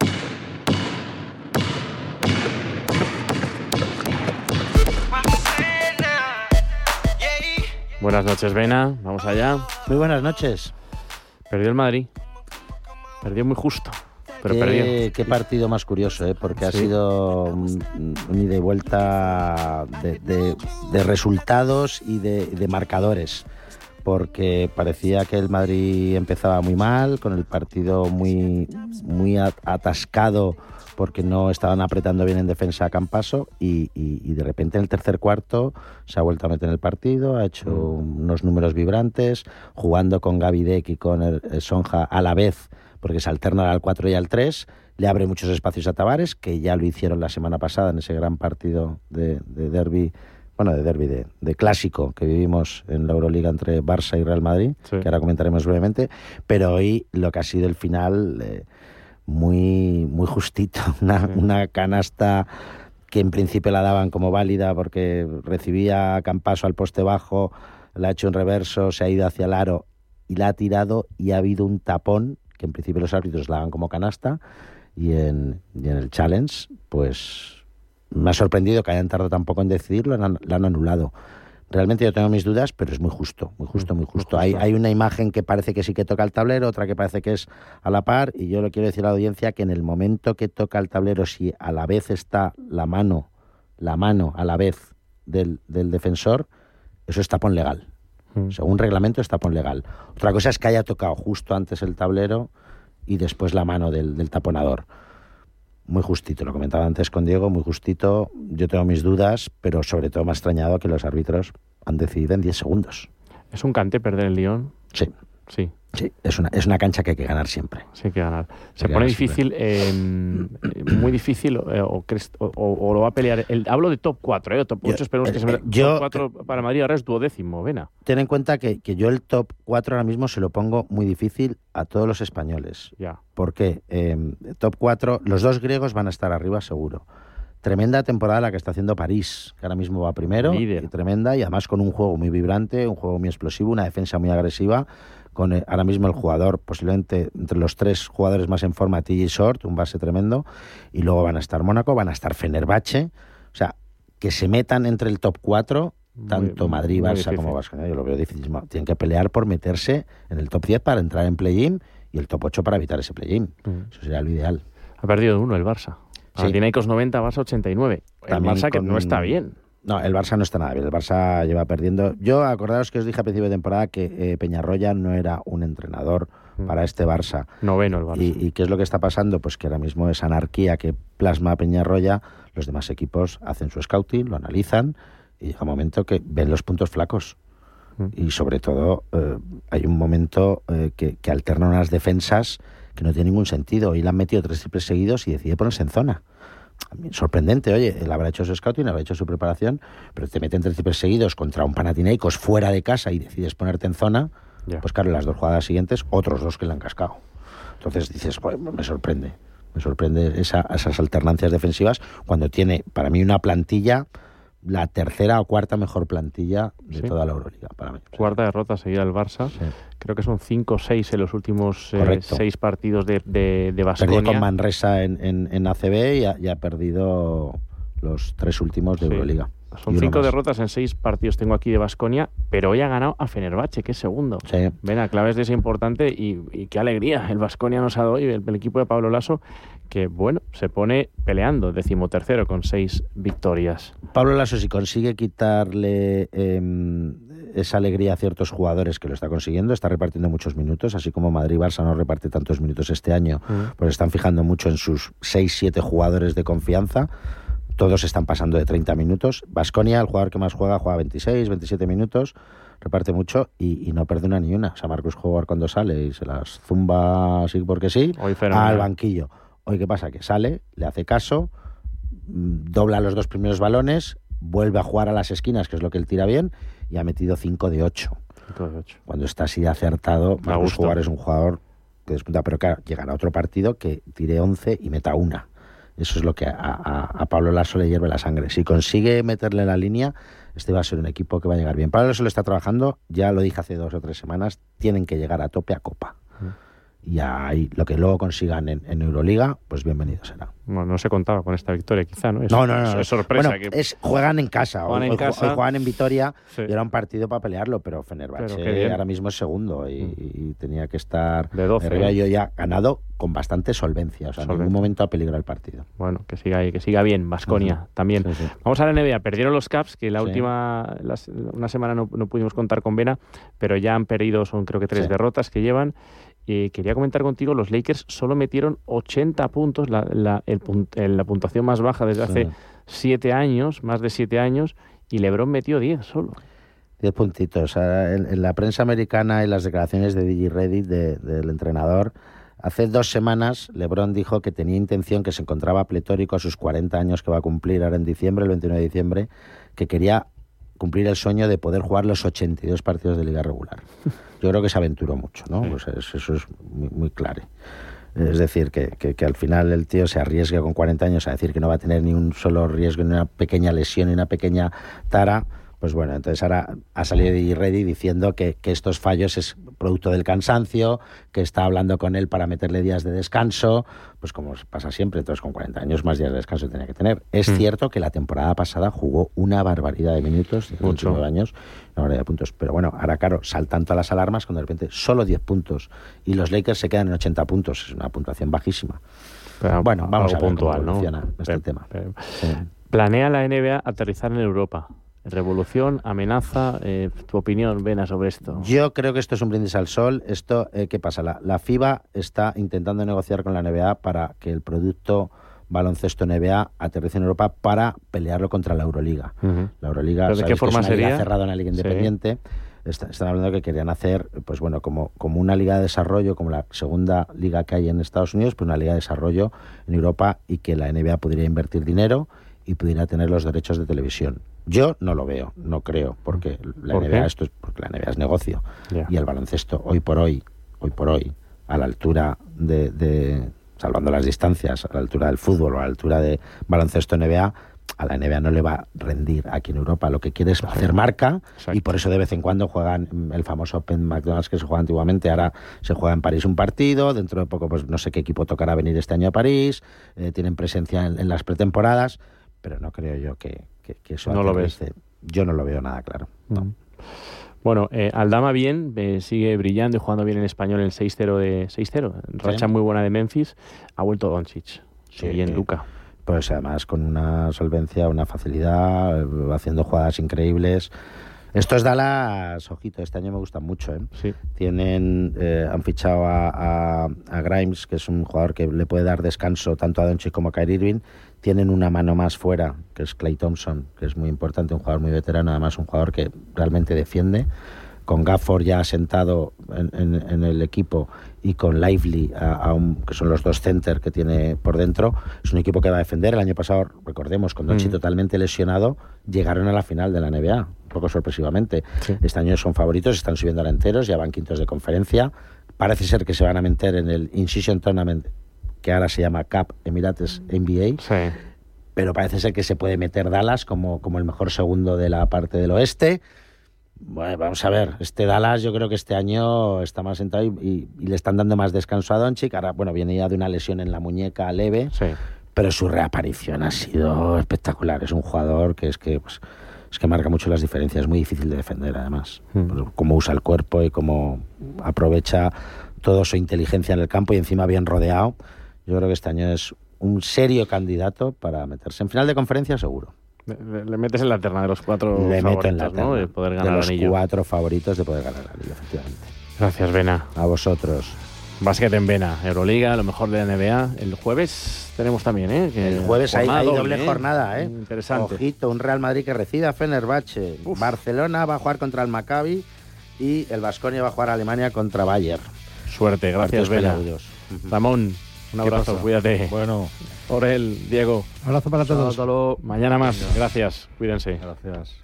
Buenas noches, Vena. Vamos allá. Muy buenas noches. Perdió el Madrid. Perdió muy justo, pero qué, perdió. Qué partido más curioso, ¿eh? Porque sí. Ha sido un, un ida y vuelta de, de, de resultados y de, de marcadores. porque parecía que el Madrid empezaba muy mal, con el partido muy, muy atascado, porque no estaban apretando bien en defensa a Campaso, y, y, y de repente en el tercer cuarto se ha vuelto a meter en el partido, ha hecho unos números vibrantes, jugando con Gavi Deck y con el, el Sonja a la vez, porque se alternan al cuatro y al tres, le abre muchos espacios a Tavares, que ya lo hicieron la semana pasada en ese gran partido de, de derbi, bueno, de derbi, de, de clásico que vivimos en la Euroliga entre Barça y Real Madrid, sí, que ahora comentaremos brevemente, pero hoy lo que ha sido el final, eh, muy, muy justito, una, sí. una canasta que en principio la daban como válida porque recibía Campaso al poste bajo, la ha hecho en reverso, se ha ido hacia el aro y la ha tirado, y ha habido un tapón que en principio los árbitros la daban como canasta, y en, y en el challenge pues me ha sorprendido que hayan tardado tan poco en decidirlo, la han, la han anulado. Realmente yo tengo mis dudas, pero es muy justo, muy justo, muy justo. Muy justo. Hay, hay una imagen que parece que sí que toca el tablero, otra que parece que es a la par, y yo le quiero decir a la audiencia que en el momento que toca el tablero, si a la vez está la mano, la mano a la vez del, del defensor, eso es tapón legal. Mm. Según reglamento es tapón legal. Otra cosa es que haya tocado justo antes el tablero y después la mano del, del taponador. Muy justito, lo comentaba antes con Diego, muy justito. Yo tengo mis dudas, pero sobre todo me ha extrañado que los árbitros han decidido en diez segundos. ¿Es un cante perder el Lyon? Sí. Sí. Sí, es una, es una cancha que hay que ganar siempre. Sí, hay que ganar. Se pone difícil, eh, muy difícil, eh, o, o, o lo va a pelear. El, hablo de top cuatro, ¿eh? Top ocho, yo, esperemos que se me... yo, top cuatro para Madrid ahora es duodécimo, Vena. Ten en cuenta que, que yo el top cuatro ahora mismo se lo pongo muy difícil a todos los españoles. Ya. Porque eh, top cuatro, los dos griegos van a estar arriba seguro. Tremenda temporada la que está haciendo París, que ahora mismo va primero, y tremenda, y además con un juego muy vibrante, un juego muy explosivo, una defensa muy agresiva, con eh, ahora mismo el jugador, posiblemente entre los tres jugadores más en forma, T J Short, un base tremendo, y luego van a estar Mónaco, van a estar Fenerbahce, o sea, que se metan entre el top cuatro, tanto muy, Madrid, muy Barça difícil. Como Baskonia, yo lo veo difícil. Tienen que pelear por meterse en el top diez para entrar en play-in, y el top ocho para evitar ese play-in. Mm. Eso sería lo ideal. Ha perdido uno el Barça. Panathinaikos sí. noventa, Barça ochenta y nueve. El También Barça que con... no está bien. No, el Barça no está nada bien. El Barça lleva perdiendo. Yo, acordaos que os dije a principio de temporada que eh, Peñarroya no era un entrenador mm. para este Barça. Noveno el Barça. ¿Y, ¿Y qué es lo que está pasando? Pues que ahora mismo esa anarquía que plasma Peñarroya, los demás equipos hacen su scouting, lo analizan, y llega un momento que ven los puntos flacos. Mm. Y sobre todo eh, hay un momento eh, que, que alternan unas defensas que no tiene ningún sentido. Y le han metido tres triples seguidos y decide ponerse en zona. Sorprendente, oye, él habrá hecho su scouting, habrá hecho su preparación, pero te meten tres triples seguidos contra un Panathinaikos fuera de casa y decides ponerte en zona, yeah. Pues claro, las dos jugadas siguientes, otros dos que le han cascado. Entonces dices, pues, me sorprende, me sorprende esa, esas alternancias defensivas cuando tiene, para mí, una plantilla, la tercera o cuarta mejor plantilla de sí. toda la Euroliga, para mí. Cuarta derrota seguida del Barça. Sí. Creo que son cinco o seis en los últimos eh, seis partidos de, de, de Baskonia. Perdió con Manresa en, en, en A C B y ha, y ha perdido los tres últimos de sí. Euroliga. Son cinco más. derrotas en seis partidos tengo aquí de Baskonia, pero hoy ha ganado a Fenerbahce, que es segundo. Sí. Ven a claves de ese importante y, y qué alegría. El Baskonia nos ha dado hoy, el, el equipo de Pablo Lasso, que bueno, se pone peleando, decimotercero con seis victorias. Pablo Lasso, si consigue quitarle eh, esa alegría a ciertos jugadores, que lo está consiguiendo, está repartiendo muchos minutos, así como Madrid-Barça no reparte tantos minutos este año, mm. pues están fijando mucho en sus seis siete jugadores de confianza. Todos están pasando de treinta minutos. Baskonia, el jugador que más juega, juega veintiséis, veintisiete minutos, reparte mucho y, y no perdona ni una. O sea, Marcus Howard cuando sale y se las zumba así porque sí, al banquillo. Hoy, ¿qué pasa? Que sale, le hace caso, dobla los dos primeros balones, vuelve a jugar a las esquinas, que es lo que él tira bien, y ha metido cinco de ocho. Cuando está así de acertado, Marcus Howard es un jugador que despunta, pero claro, llegará a otro partido que tire once y meta una. Eso es lo que a, a, a Pablo Lasso le hierve la sangre. Si consigue meterle la línea, este va a ser un equipo que va a llegar bien. Pablo Lasso lo está trabajando, ya lo dije hace dos o tres semanas, tienen que llegar a tope a Copa. Mm. Y ahí, lo que luego consigan en, en Euroliga, pues bienvenido será. Bueno, no se contaba con esta victoria, quizá, ¿no? Es, no, no, no. Es sorpresa. Bueno, que... es, juegan en casa. Juegan, hoy, en, casa. Hoy juegan en Vitoria, sí. Y era un partido para pelearlo, pero Fenerbahce pero ahora mismo es segundo y, mm. y tenía que estar de doce. Arriba, yo ya ganado con bastante solvencia, o sea, Solvencia. en ningún momento ha peligrado el partido. Bueno, que siga ahí, que siga bien, Baskonia uh-huh. también. Sí, sí. Vamos a la N B A, perdieron los Caps, que la sí. última, las, una semana no, no pudimos contar con Vena, pero ya han perdido, son creo que tres sí. derrotas que llevan. Eh, quería comentar contigo, los Lakers solo metieron ochenta puntos, la, la, el, el, la puntuación más baja desde hace siete años, más de siete años, y LeBron metió diez solo. diez puntitos. En, en la prensa americana y las declaraciones de D J Redick, de, del entrenador, hace dos semanas LeBron dijo que tenía intención, que se encontraba pletórico a sus cuarenta años que va a cumplir ahora en diciembre, el veintinueve de diciembre, que quería cumplir el sueño de poder jugar los ochenta y dos partidos de liga regular. Yo creo que se aventuró mucho, ¿no? Sí. Pues eso, eso es muy, muy claro. Es decir, que, que, que al final el tío se arriesga con cuarenta años a decir que no va a tener ni un solo riesgo, ni una pequeña lesión, ni una pequeña tara. Pues bueno, entonces ahora ha salido D J Redick diciendo que, que estos fallos es producto del cansancio, que está hablando con él para meterle días de descanso, pues como pasa siempre, entonces con cuarenta años más días de descanso tenía que tener. Es mm. cierto que la temporada pasada jugó una barbaridad de minutos, dieciocho años, una barbaridad de puntos, pero bueno, ahora claro, saltan todas las alarmas cuando de repente solo diez puntos y los Lakers se quedan en ochenta puntos, es una puntuación bajísima. Pero, bueno, vamos a ver puntual, cómo evoluciona, ¿no? este pero, tema. Pero, sí. ¿Planea la N B A aterrizar en Europa? Revolución, amenaza, eh, tu opinión, Vena, sobre esto. Yo creo que esto es un brindis al sol. Esto, eh, ¿qué pasa? La, la FIBA está intentando negociar con la N B A para que el producto baloncesto N B A aterrice en Europa para pelearlo contra la Euroliga. Uh-huh. La Euroliga, ¿de qué forma que es una sería? Liga cerrada, una liga independiente. Sí. Está, están hablando de que querían hacer, pues bueno, como, como una liga de desarrollo, como la segunda liga que hay en Estados Unidos, pues una liga de desarrollo en Europa y que la N B A pudiera invertir dinero y pudiera tener los derechos de televisión. Yo no lo veo, no creo, porque la ¿Por N B A qué? esto es porque la N B A es negocio yeah. y el baloncesto hoy por hoy, hoy por hoy, a la altura de, de salvando las distancias, a la altura del fútbol o a la altura de baloncesto N B A, a la N B A no le va a rendir aquí en Europa. Lo que quiere es hacer marca. Exacto. Y por eso de vez en cuando juegan el famoso Open McDonald's que se juega antiguamente. Ahora se juega en París un partido, dentro de poco pues no sé qué equipo tocará venir este año a París, eh, tienen presencia en, en las pretemporadas, pero no creo yo que, que, que eso no lo ves. Yo no lo veo nada claro. No. Mm. Bueno, eh, Aldama bien, eh, sigue brillando y jugando bien en español en el seis cero de seis cero. Racha sí. muy buena de Memphis. Ha vuelto Doncic. Sí, bien, sí. Luka. Pues además con una solvencia, una facilidad, haciendo jugadas increíbles. Estos Dallas, ojito, este año me gustan mucho, ¿eh? Sí. Tienen, eh, han fichado a, a, a Grimes, que es un jugador que le puede dar descanso tanto a Doncic como a Kyrie Irving. Tienen una mano más fuera, que es Klay Thompson, que es muy importante, un jugador muy veterano, además un jugador que realmente defiende. Con Gafford ya sentado en, en, en el equipo y con Lively, a, a un, que son los dos center que tiene por dentro, es un equipo que va a defender. El año pasado, recordemos, con Doncic mm. totalmente lesionado, llegaron a la final de la N B A, un poco sorpresivamente. Sí. Este año son favoritos, están subiendo a enteros, ya van quintos de conferencia. Parece ser que se van a meter en el In-Season Tournament, que ahora se llama Cup Emirates N B A. Sí. Pero parece ser que se puede meter Dallas como, como el mejor segundo de la parte del oeste. Bueno, vamos a ver, este Dallas yo creo que este año está más sentado y, y, y le están dando más descanso a Doncic. Ahora, bueno, viene ya de una lesión en la muñeca leve, sí. pero su reaparición ha sido espectacular. Es un jugador que es que pues, es que marca mucho las diferencias, es muy difícil de defender además. Mm. Pues, cómo usa el cuerpo y cómo aprovecha toda su inteligencia en el campo y encima bien rodeado. Yo creo que este año es un serio candidato para meterse en final de conferencia seguro. Le, le metes en la terna de los cuatro le favoritos, meto en la terna, ¿no? De poder ganar de los el anillo. cuatro favoritos de poder ganar el anillo, efectivamente. Gracias, Vena. A vosotros. Básquet en Vena, Euroliga, lo mejor de la N B A. El jueves tenemos también, ¿eh? Que el jueves hay, hay doble doble, jornada, ¿eh? Interesante. Ojito, un Real Madrid que recibe a Fenerbahce. Uf. Barcelona va a jugar contra el Maccabi y el Baskonia va a jugar a Alemania contra Bayern. Suerte, gracias, Vena. Ramón, un abrazo, cuídate. Bueno. Orel, Diego. Abrazo para todos. Hasta luego. Mañana más. Gracias. Cuídense. Gracias.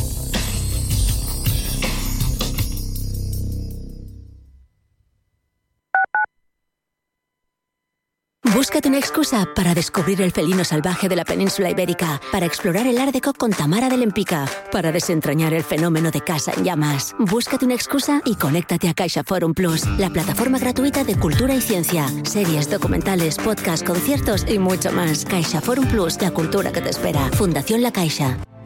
Búscate una excusa para descubrir el felino salvaje de la península ibérica, para explorar el Art Deco con Tamara de Lempicka, para desentrañar el fenómeno de Casa en Llamas. Búscate una excusa y conéctate a CaixaForum Plus, la plataforma gratuita de cultura y ciencia, series, documentales, podcasts, conciertos y mucho más. CaixaForum Plus, la cultura que te espera. Fundación La Caixa.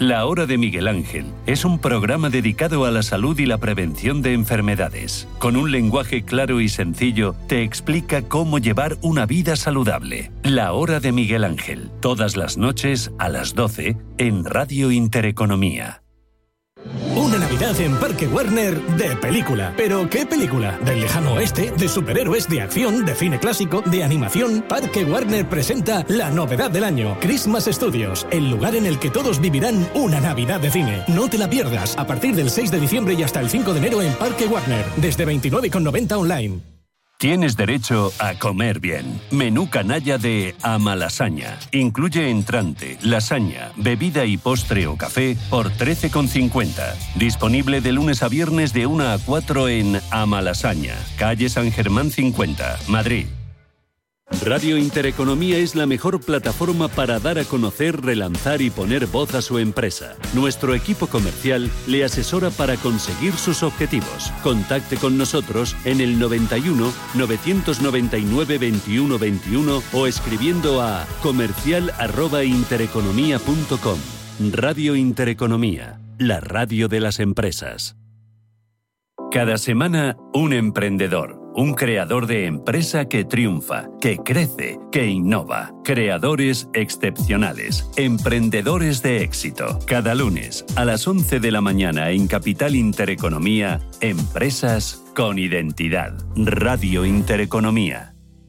La Hora de Miguel Ángel es un programa dedicado a la salud y la prevención de enfermedades. Con un lenguaje claro y sencillo, te explica cómo llevar una vida saludable. La Hora de Miguel Ángel, todas las noches a las doce en Radio Intereconomía. Una Navidad en Parque Warner de película. ¿Pero qué película? ¿Del lejano oeste? ¿De superhéroes? ¿De acción? ¿De cine clásico? ¿De animación? Parque Warner presenta la novedad del año, Christmas Studios, el lugar en el que todos vivirán una Navidad de cine. No te la pierdas, a partir del seis de diciembre y hasta el cinco de enero en Parque Warner, desde veintinueve con noventa online. Tienes derecho a comer bien. Menú canalla de Amalasaña. Incluye entrante, lasaña, bebida y postre o café por trece con cincuenta. Disponible de lunes a viernes de una a cuatro en Amalasaña, calle San Germán cincuenta, Madrid. Radio Intereconomía es la mejor plataforma para dar a conocer, relanzar y poner voz a su empresa. Nuestro equipo comercial le asesora para conseguir sus objetivos. Contacte con nosotros en el noventa y uno, novecientos noventa y nueve, veintiuno veintiuno o escribiendo a comercial arroba intereconomía punto com. Radio Intereconomía, la radio de las empresas. Cada semana, un emprendedor. Un creador de empresa que triunfa, que crece, que innova. Creadores excepcionales. Emprendedores de éxito. Cada lunes a las once de la mañana en Capital Intereconomía, Empresas con Identidad. Radio Intereconomía.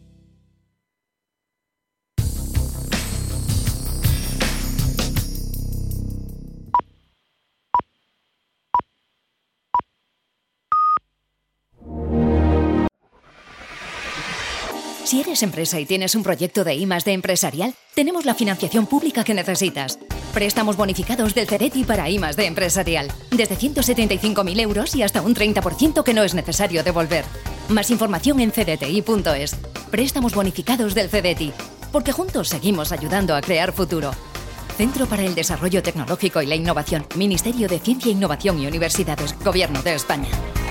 Si eres empresa y tienes un proyecto de I más D empresarial, tenemos la financiación pública que necesitas. Préstamos bonificados del CEDETI para I más D empresarial. Desde ciento setenta y cinco mil euros y hasta un treinta por ciento que no es necesario devolver. Más información en c d t i punto es. Préstamos bonificados del CEDETI. Porque juntos seguimos ayudando a crear futuro. Centro para el Desarrollo Tecnológico y la Innovación. Ministerio de Ciencia, Innovación y Universidades. Gobierno de España.